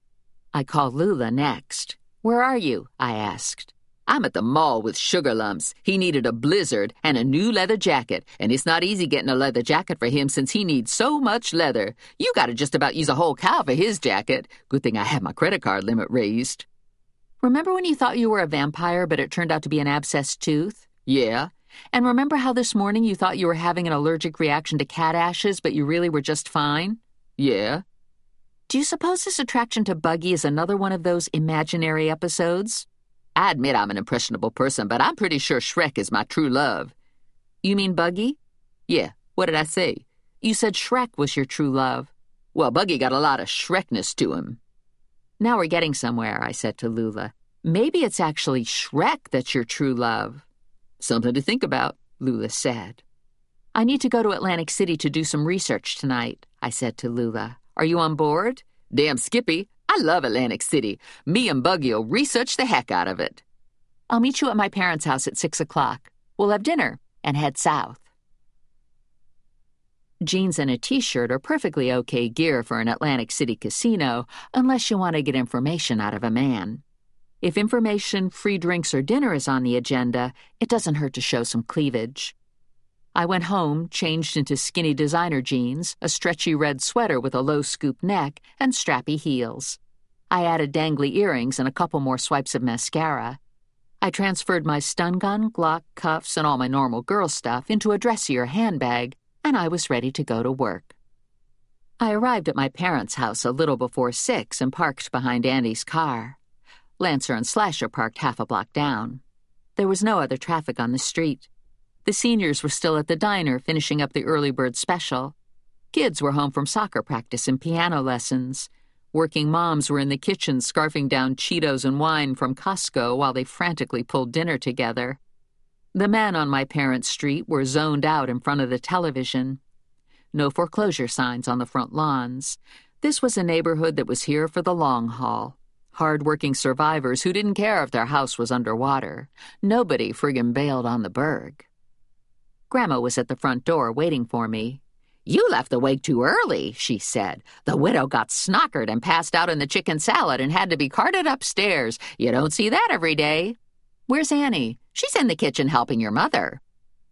I called Lula next. "Where are you?" I asked. I'm at the mall with Sugar Lumps. He needed a blizzard and a new leather jacket, and it's not easy getting a leather jacket for him since he needs so much leather. You gotta just about use a whole cow for his jacket. Good thing I had my credit card limit raised. Remember when you thought you were a vampire, but it turned out to be an abscessed tooth? Yeah. And remember how this morning you thought you were having an allergic reaction to cat ashes, but you really were just fine? Yeah. Do you suppose this attraction to Buggy is another one of those imaginary episodes? I admit I'm an impressionable person, but I'm pretty sure Shrek is my true love. You mean Buggy? Yeah, what did I say? You said Shrek was your true love. Well, Buggy got a lot of Shrekness to him. Now we're getting somewhere, I said to Lula. Maybe it's actually Shrek that's your true love. Something to think about, Lula said. I need to go to Atlantic City to do some research tonight, I said to Lula. Are you on board? Damn Skippy, I love Atlantic City. Me and Buggy'll research the heck out of it. I'll meet you at my parents' house at 6 o'clock. We'll have dinner and head south. Jeans and a t-shirt are perfectly okay gear for an Atlantic City casino unless you want to get information out of a man. If information, free drinks, or dinner is on the agenda, it doesn't hurt to show some cleavage. I went home, changed into skinny designer jeans, a stretchy red sweater with a low scoop neck, and strappy heels. I added dangly earrings and a couple more swipes of mascara. I transferred my stun gun, Glock, cuffs, and all my normal girl stuff into a dressier handbag, and I was ready to go to work. I arrived at my parents' house a little before 6 and parked behind Andy's car. Lancer and Slasher parked half a block down. There was no other traffic on the street. The seniors were still at the diner finishing up the early bird special. Kids were home from soccer practice and piano lessons. Working moms were in the kitchen scarfing down Cheetos and wine from Costco while they frantically pulled dinner together. The men on my parents' street were zoned out in front of the television. No foreclosure signs on the front lawns. This was a neighborhood that was here for the long haul. Hard-working survivors who didn't care if their house was underwater. Nobody friggin' bailed on the burg. Grandma was at the front door waiting for me. "You left the wake too early," she said. "The widow got snockered and passed out in the chicken salad and had to be carted upstairs. You don't see that every day." "Where's Annie?" "She's in the kitchen helping your mother."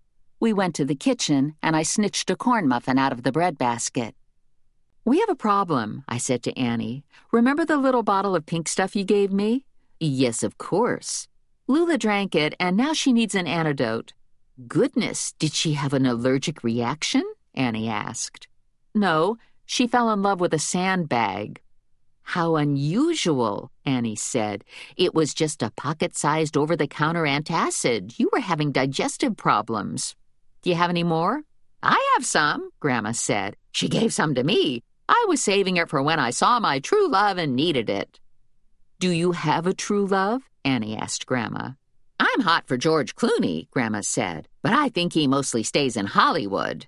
We went to the kitchen, and I snitched a corn muffin out of the bread basket. "We have a problem," I said to Annie. "Remember the little bottle of pink stuff you gave me?" "Yes, of course." "Lula drank it, and now she needs an antidote." "Goodness, did she have an allergic reaction?" Annie asked. "No, she fell in love with a sandbag." "How unusual," Annie said. "It was just a pocket-sized over-the-counter antacid. You were having digestive problems." "Do you have any more?" "I have some," Grandma said. "She gave some to me. I was saving it for when I saw my true love and needed it." "Do you have a true love?" Annie asked Grandma. "I'm hot for George Clooney," Grandma said, "but I think he mostly stays in Hollywood."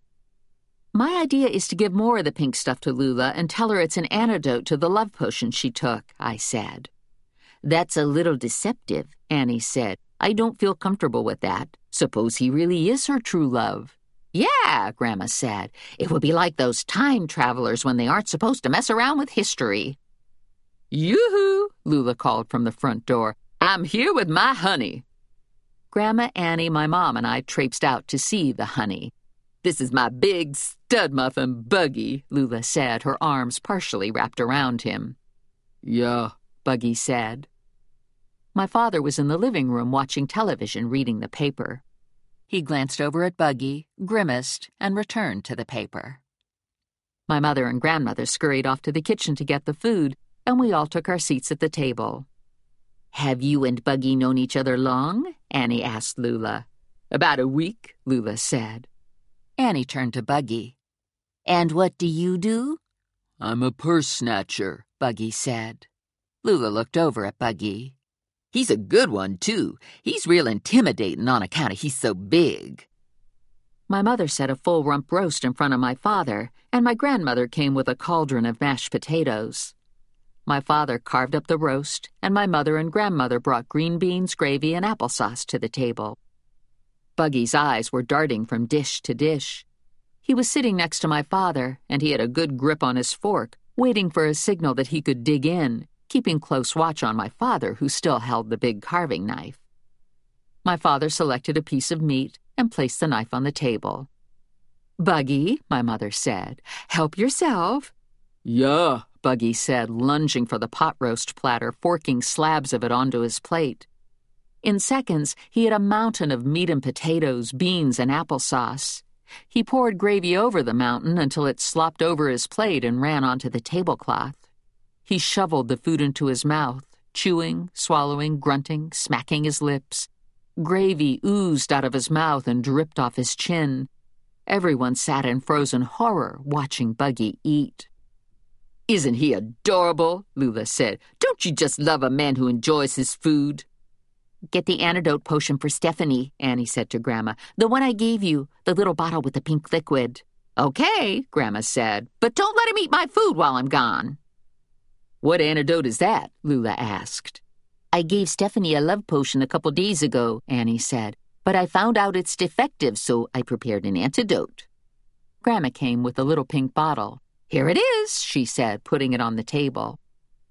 "My idea is to give more of the pink stuff to Lula and tell her it's an antidote to the love potion she took," I said. "That's a little deceptive," Annie said. "I don't feel comfortable with that. Suppose he really is her true love." "Yeah," Grandma said. "It would be like those time travelers when they aren't supposed to mess around with history." "Yoo-hoo," Lula called from the front door. "I'm here with my honey." Grandma, Annie, my mom, and I traipsed out to see the honey. "This is my big stud muffin Buggy," Lula said, her arms partially wrapped around him. "Yeah," Buggy said. My father was in the living room watching television, reading the paper. He glanced over at Buggy, grimaced, and returned to the paper. My mother and grandmother scurried off to the kitchen to get the food, and we all took our seats at the table. "Have you and Buggy known each other long?" Annie asked Lula. "About a week," Lula said. Annie turned to Buggy. "And what do you do?" "I'm a purse snatcher," Buggy said. Lula looked over at Buggy. "He's a good one, too. He's real intimidating on account of he's so big." My mother set a full rump roast in front of my father, and my grandmother came with a cauldron of mashed potatoes. My father carved up the roast, and my mother and grandmother brought green beans, gravy, and applesauce to the table. Buggy's eyes were darting from dish to dish. He was sitting next to my father, and he had a good grip on his fork, waiting for a signal that he could dig in, keeping close watch on my father, who still held the big carving knife. My father selected a piece of meat and placed the knife on the table. "Buggy," my mother said, "help yourself." "Yeah," Buggy said, lunging for the pot roast platter, forking slabs of it onto his plate. In seconds, he had a mountain of meat and potatoes, beans, and applesauce. He poured gravy over the mountain until it slopped over his plate and ran onto the tablecloth. He shoveled the food into his mouth, chewing, swallowing, grunting, smacking his lips. Gravy oozed out of his mouth and dripped off his chin. Everyone sat in frozen horror, watching Buggy eat. "Isn't he adorable?" Lula said. "Don't you just love a man who enjoys his food?" "Get the antidote potion for Stephanie," Annie said to Grandma. "The one I gave you, the little bottle with the pink liquid." "Okay," Grandma said, "but don't let him eat my food while I'm gone." "What antidote is that?" Lula asked. "I gave Stephanie a love potion a couple days ago," Annie said, "but I found out it's defective, so I prepared an antidote." Grandma came with a little pink bottle. "Here it is," she said, putting it on the table.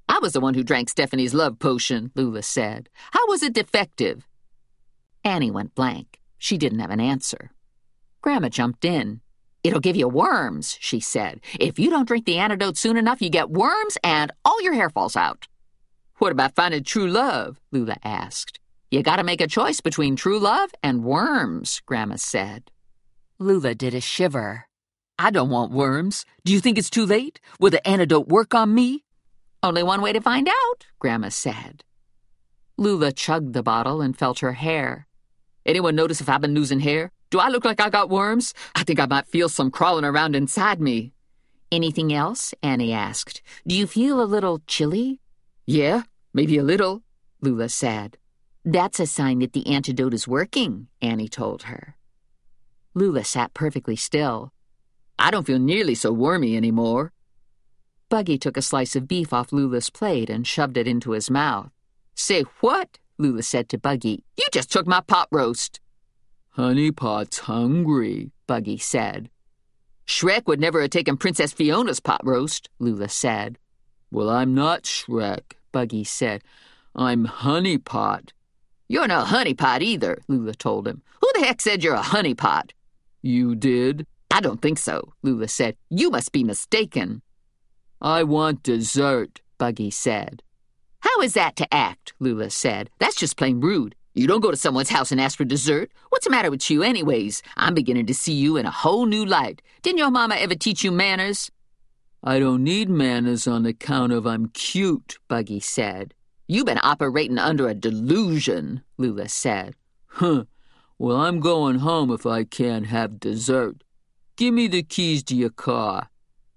I was the one who drank Stephanie's love potion, Lula said. How was it defective? Annie went blank. She didn't have an answer. Grandma jumped in. It'll give you worms, she said. If you don't drink the antidote soon enough, you get worms and all your hair falls out. What about finding true love? Lula asked. You gotta make a choice between true love and worms, Grandma said. Lula did a shiver. I don't want worms. Do you think it's too late? Will the antidote work on me? Only one way to find out, Grandma said. Lula chugged the bottle and felt her hair. Anyone notice if I've been losing hair? Do I look like I got worms? I think I might feel some crawling around inside me. Anything else? Annie asked. Do you feel a little chilly? Yeah, maybe a little, Lula said. That's a sign that the antidote is working, Annie told her. Lula sat perfectly still. I don't feel nearly so wormy anymore. Buggy took a slice of beef off Lula's plate and shoved it into his mouth. Say what? Lula said to Buggy. You just took my pot roast. Honey Pot's hungry, Buggy said. Shrek would never have taken Princess Fiona's pot roast, Lula said. Well, I'm not Shrek, Buggy said. I'm Honey Pot. You're no honey pot either, Lula told him. Who the heck said you're a honey pot? You did? I don't think so, Lula said. You must be mistaken. I want dessert, Buggy said. How is that to act? Lula said. That's just plain rude. You don't go to someone's house and ask for dessert. What's the matter with you anyways? I'm beginning to see you in a whole new light. Didn't your mama ever teach you manners? I don't need manners on account of I'm cute, Buggy said. You've been operating under a delusion, Lula said. Huh. Well, I'm going home if I can't have dessert. Give me the keys to your car.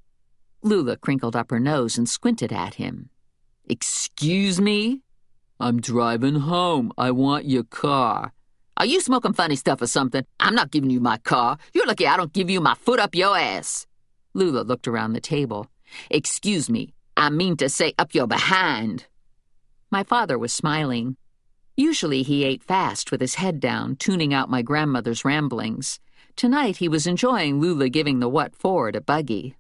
Lula crinkled up her nose and squinted at him. Excuse me? I'm driving home. I want your car. Are you smoking funny stuff or something? I'm not giving you my car. You're lucky I don't give you my foot up your ass. Lula looked around the table. Excuse me. I mean to say up your behind. My father was smiling. Usually he ate fast with his head down, tuning out my grandmother's ramblings. Tonight he was enjoying Lula giving the what for to Buggy.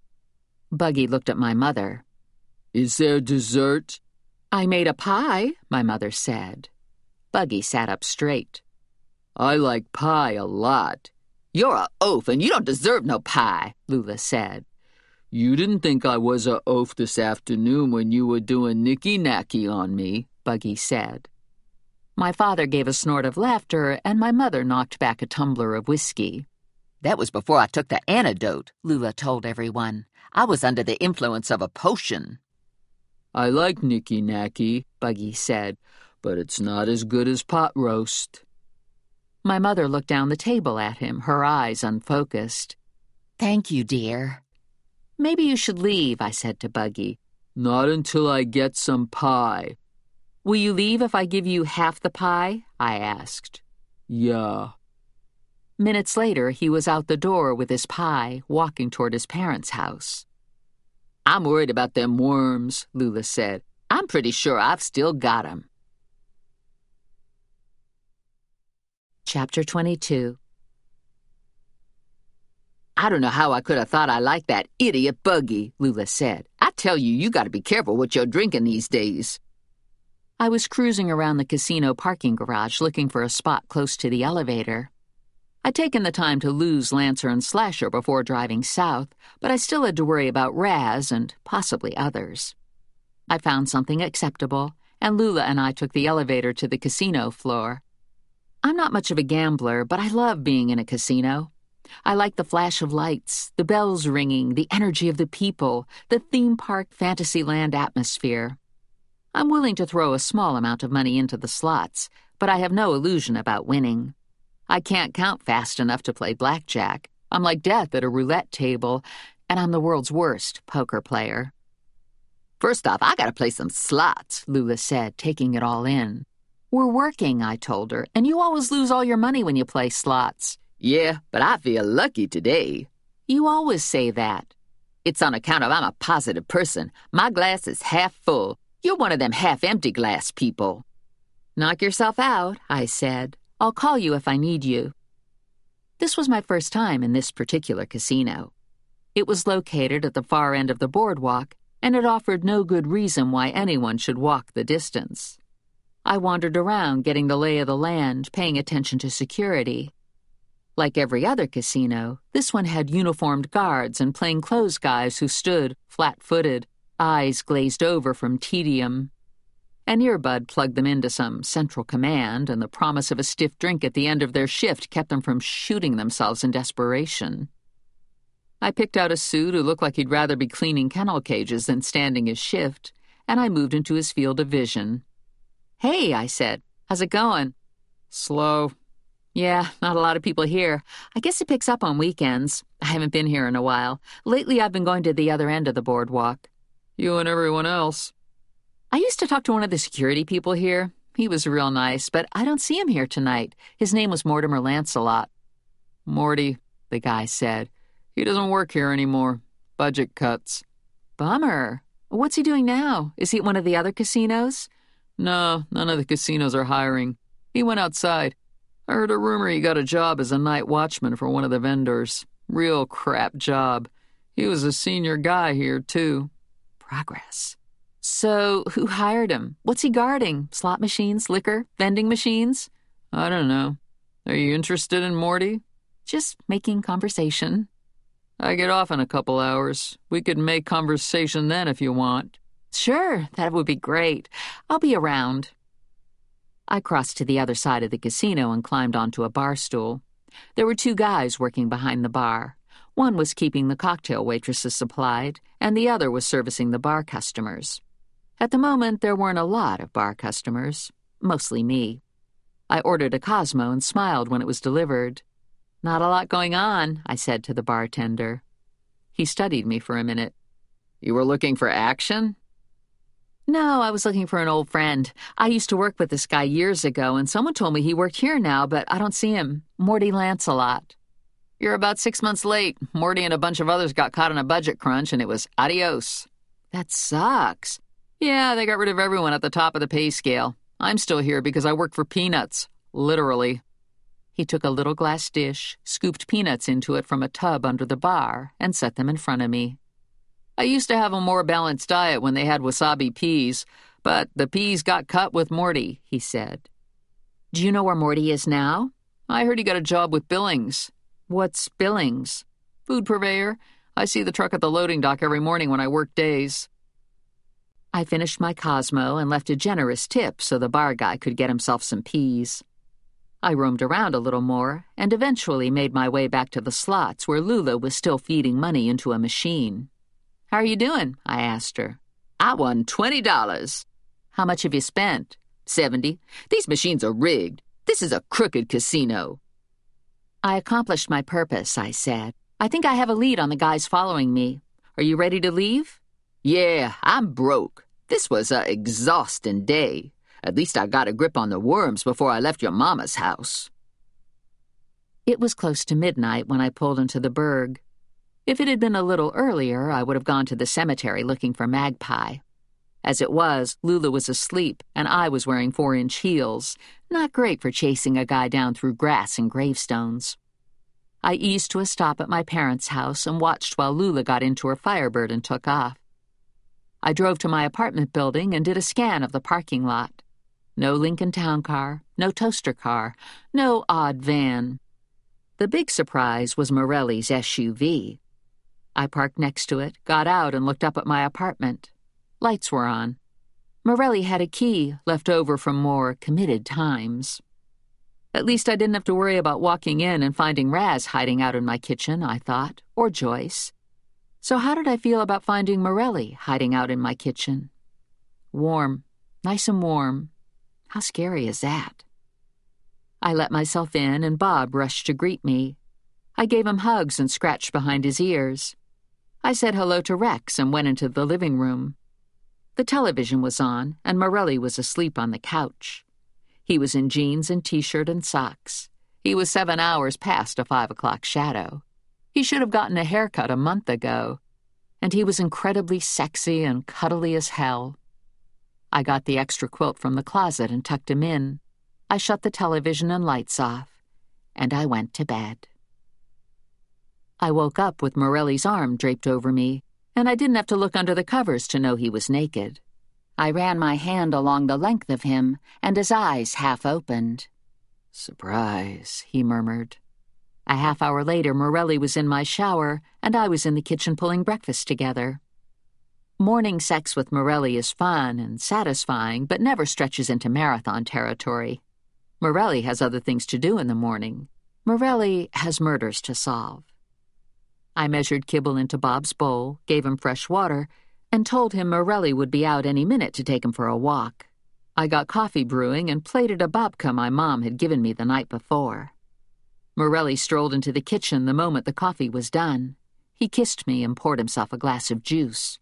Buggy looked at my mother. Is there dessert? I made a pie, my mother said. Buggy sat up straight. I like pie a lot. You're a oaf and you don't deserve no pie, Lula said. You didn't think I was a oaf this afternoon when you were doing nicky-nacky on me, Buggy said. My father gave a snort of laughter, and my mother knocked back a tumbler of whiskey. That was before I took the antidote, Lula told everyone. I was under the influence of a potion. I like nicky-nacky, Buggy said, but it's not as good as pot roast. My mother looked down the table at him, her eyes unfocused. Thank you, dear. Maybe you should leave, I said to Buggy. Not until I get some pie. Will you leave if I give you half the pie? I asked. Yeah. Minutes later, he was out the door with his pie, walking toward his parents' house. I'm worried about them worms, Lula said. I'm pretty sure I've still got 'em. Chapter 22. I don't know how I could have thought I liked that idiot Buggy, Lula said. I tell you, you got to be careful what you're drinking these days. I was cruising around the casino parking garage looking for a spot close to the elevator. I'd taken the time to lose Lancer and Slasher before driving south, but I still had to worry about Raz and possibly others. I found something acceptable, and Lula and I took the elevator to the casino floor. I'm not much of a gambler, but I love being in a casino. I like the flash of lights, the bells ringing, the energy of the people, the theme park Fantasyland atmosphere. I'm willing to throw a small amount of money into the slots, but I have no illusion about winning. I can't count fast enough to play blackjack. I'm like death at a roulette table, and I'm the world's worst poker player. First off, I gotta play some slots, Lula said, taking it all in. We're working, I told her, and you always lose all your money when you play slots. Yeah, but I feel lucky today. You always say that. It's on account of I'm a positive person. My glass is half full. You're one of them half-empty glass people. Knock yourself out, I said. I'll call you if I need you. This was my first time in this particular casino. It was located at the far end of the boardwalk, and it offered no good reason why anyone should walk the distance. I wandered around, getting the lay of the land, paying attention to security. Like every other casino, this one had uniformed guards and plainclothes guys who stood, flat-footed, eyes glazed over from tedium. An earbud plugged them into some central command, and the promise of a stiff drink at the end of their shift kept them from shooting themselves in desperation. I picked out a suit who looked like he'd rather be cleaning kennel cages than standing his shift, and I moved into his field of vision. "Hey," I said. "How's it going?" "Slow." "Yeah, not a lot of people here. I guess it picks up on weekends. I haven't been here in a while. Lately I've been going to the other end of the boardwalk." "You and everyone else." "I used to talk to one of the security people here. He was real nice, but I don't see him here tonight. His name was Mortimer Lancelot." "Morty," the guy said. "He doesn't work here anymore. Budget cuts." "Bummer. What's he doing now? Is he at one of the other casinos?" "No, none of the casinos are hiring. He went outside. I heard a rumor he got a job as a night watchman for one of the vendors. Real crap job. He was a senior guy here, too." Progress. "So, who hired him? What's he guarding? Slot machines, liquor, vending machines?" "I don't know. Are you interested in Morty?" "Just making conversation." "I get off in a couple hours. We could make conversation then if you want." "Sure, that would be great. I'll be around." I crossed to the other side of the casino and climbed onto a bar stool. There were 2 guys working behind the bar. One was keeping the cocktail waitresses supplied, and the other was servicing the bar customers. At the moment, there weren't a lot of bar customers, mostly me. I ordered a Cosmo and smiled when it was delivered. "Not a lot going on," I said to the bartender. He studied me for a minute. "You were looking for action?" "No, I was looking for an old friend. I used to work with this guy years ago, and someone told me he worked here now, but I don't see him. Morty Lancelot." "You're about 6 months late. Morty and a bunch of others got caught in a budget crunch, and it was adios." "That sucks." "Yeah, they got rid of everyone at the top of the pay scale. I'm still here because I work for peanuts. Literally." He took a little glass dish, scooped peanuts into it from a tub under the bar, and set them in front of me. "I used to have a more balanced diet when they had wasabi peas, but the peas got cut with Morty," he said. "Do you know where Morty is now?" "I heard he got a job with Billings." "What's Billings?" "Food purveyor. I see the truck at the loading dock every morning when I work days." I finished my Cosmo and left a generous tip so the bar guy could get himself some peas. I roamed around a little more and eventually made my way back to the slots where Lula was still feeding money into a machine. "How are you doing?" I asked her. "I won $20. "How much have you spent?" "70. These machines are rigged. This is a crooked casino." "I accomplished my purpose," I said. "I think I have a lead on the guys following me. Are you ready to leave?" "Yeah, I'm broke. This was a exhausting day. At least I got a grip on the worms before I left your mama's house." It was close to midnight when I pulled into the burg. If it had been a little earlier, I would have gone to the cemetery looking for Magpie. As it was, Lula was asleep, and I was wearing 4-inch heels, not great for chasing a guy down through grass and gravestones. I eased to a stop at my parents' house and watched while Lula got into her Firebird and took off. I drove to my apartment building and did a scan of the parking lot. No Lincoln Town Car, no toaster car, no odd van. The big surprise was Morelli's SUV. I parked next to it, got out, and looked up at my apartment. Lights were on. Morelli had a key left over from more committed times. At least I didn't have to worry about walking in and finding Raz hiding out in my kitchen, I thought, or Joyce. So how did I feel about finding Morelli hiding out in my kitchen? Warm, nice and warm. How scary is that? I let myself in, and Bob rushed to greet me. I gave him hugs and scratched behind his ears. I said hello to Rex and went into the living room. The television was on, and Morelli was asleep on the couch. He was in jeans and T-shirt and socks. He was 7 hours past a 5 o'clock shadow. He should have gotten a haircut a month ago. And he was incredibly sexy and cuddly as hell. I got the extra quilt from the closet and tucked him in. I shut the television and lights off, and I went to bed. I woke up with Morelli's arm draped over me, and I didn't have to look under the covers to know he was naked. I ran my hand along the length of him, and his eyes half opened. "Surprise," he murmured. A half hour later, Morelli was in my shower, and I was in the kitchen pulling breakfast together. Morning sex with Morelli is fun and satisfying, but never stretches into marathon territory. Morelli has other things to do in the morning. Morelli has murders to solve. I measured kibble into Bob's bowl, gave him fresh water, and told him Morelli would be out any minute to take him for a walk. I got coffee brewing and plated a babka my mom had given me the night before. Morelli strolled into the kitchen the moment the coffee was done. He kissed me and poured himself a glass of juice.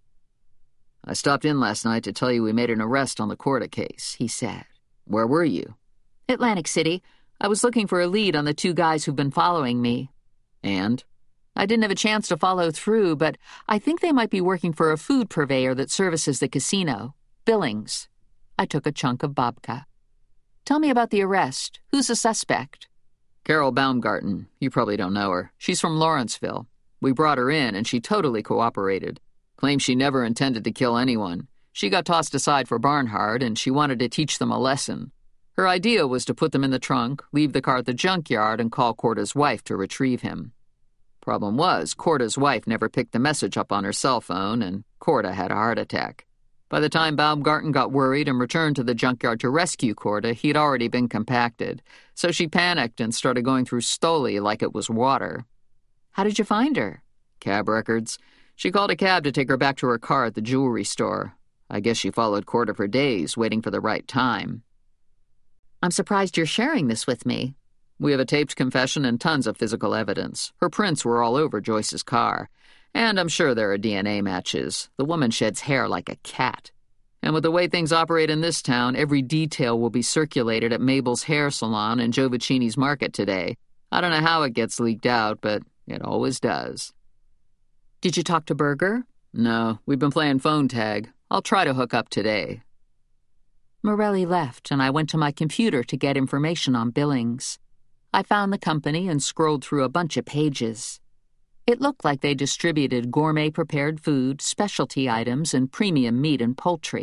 "I stopped in last night to tell you we made an arrest on the Korda case," he said. "Where were you?" "Atlantic City. I was looking for a lead on the 2 guys who've been following me." "And?" "I didn't have a chance to follow through, but I think they might be working for a food purveyor that services the casino. Billings." I took a chunk of babka. "Tell me about the arrest. Who's the suspect?" "Carol Baumgarten. You probably don't know her. She's from Lawrenceville. We brought her in, and she totally cooperated. Claims she never intended to kill anyone. She got tossed aside for Barnhart, and she wanted to teach them a lesson. Her idea was to put them in the trunk, leave the car at the junkyard, and call Korda's wife to retrieve him. Problem was, Korda's wife never picked the message up on her cell phone, and Korda had a heart attack. By the time Baumgarten got worried and returned to the junkyard to rescue Korda, he'd already been compacted. So she panicked and started going through Stoli like it was water." "How did you find her?" "Cab records. She called a cab to take her back to her car at the jewelry store. I guess she followed Korda for days, waiting for the right time." "I'm surprised you're sharing this with me." "We have a taped confession and tons of physical evidence. Her prints were all over Joyce's car. And I'm sure there are DNA matches. The woman sheds hair like a cat. And with the way things operate in this town, every detail will be circulated at Mabel's hair salon in Giovacini's market today. I don't know how it gets leaked out, but it always does." "Did you talk to Berger?" "No, we've been playing phone tag. I'll try to hook up today." Morelli left, and I went to my computer to get information on Billings. I found the company and scrolled through a bunch of pages. It looked like they distributed gourmet prepared food, specialty items, and premium meat and poultry.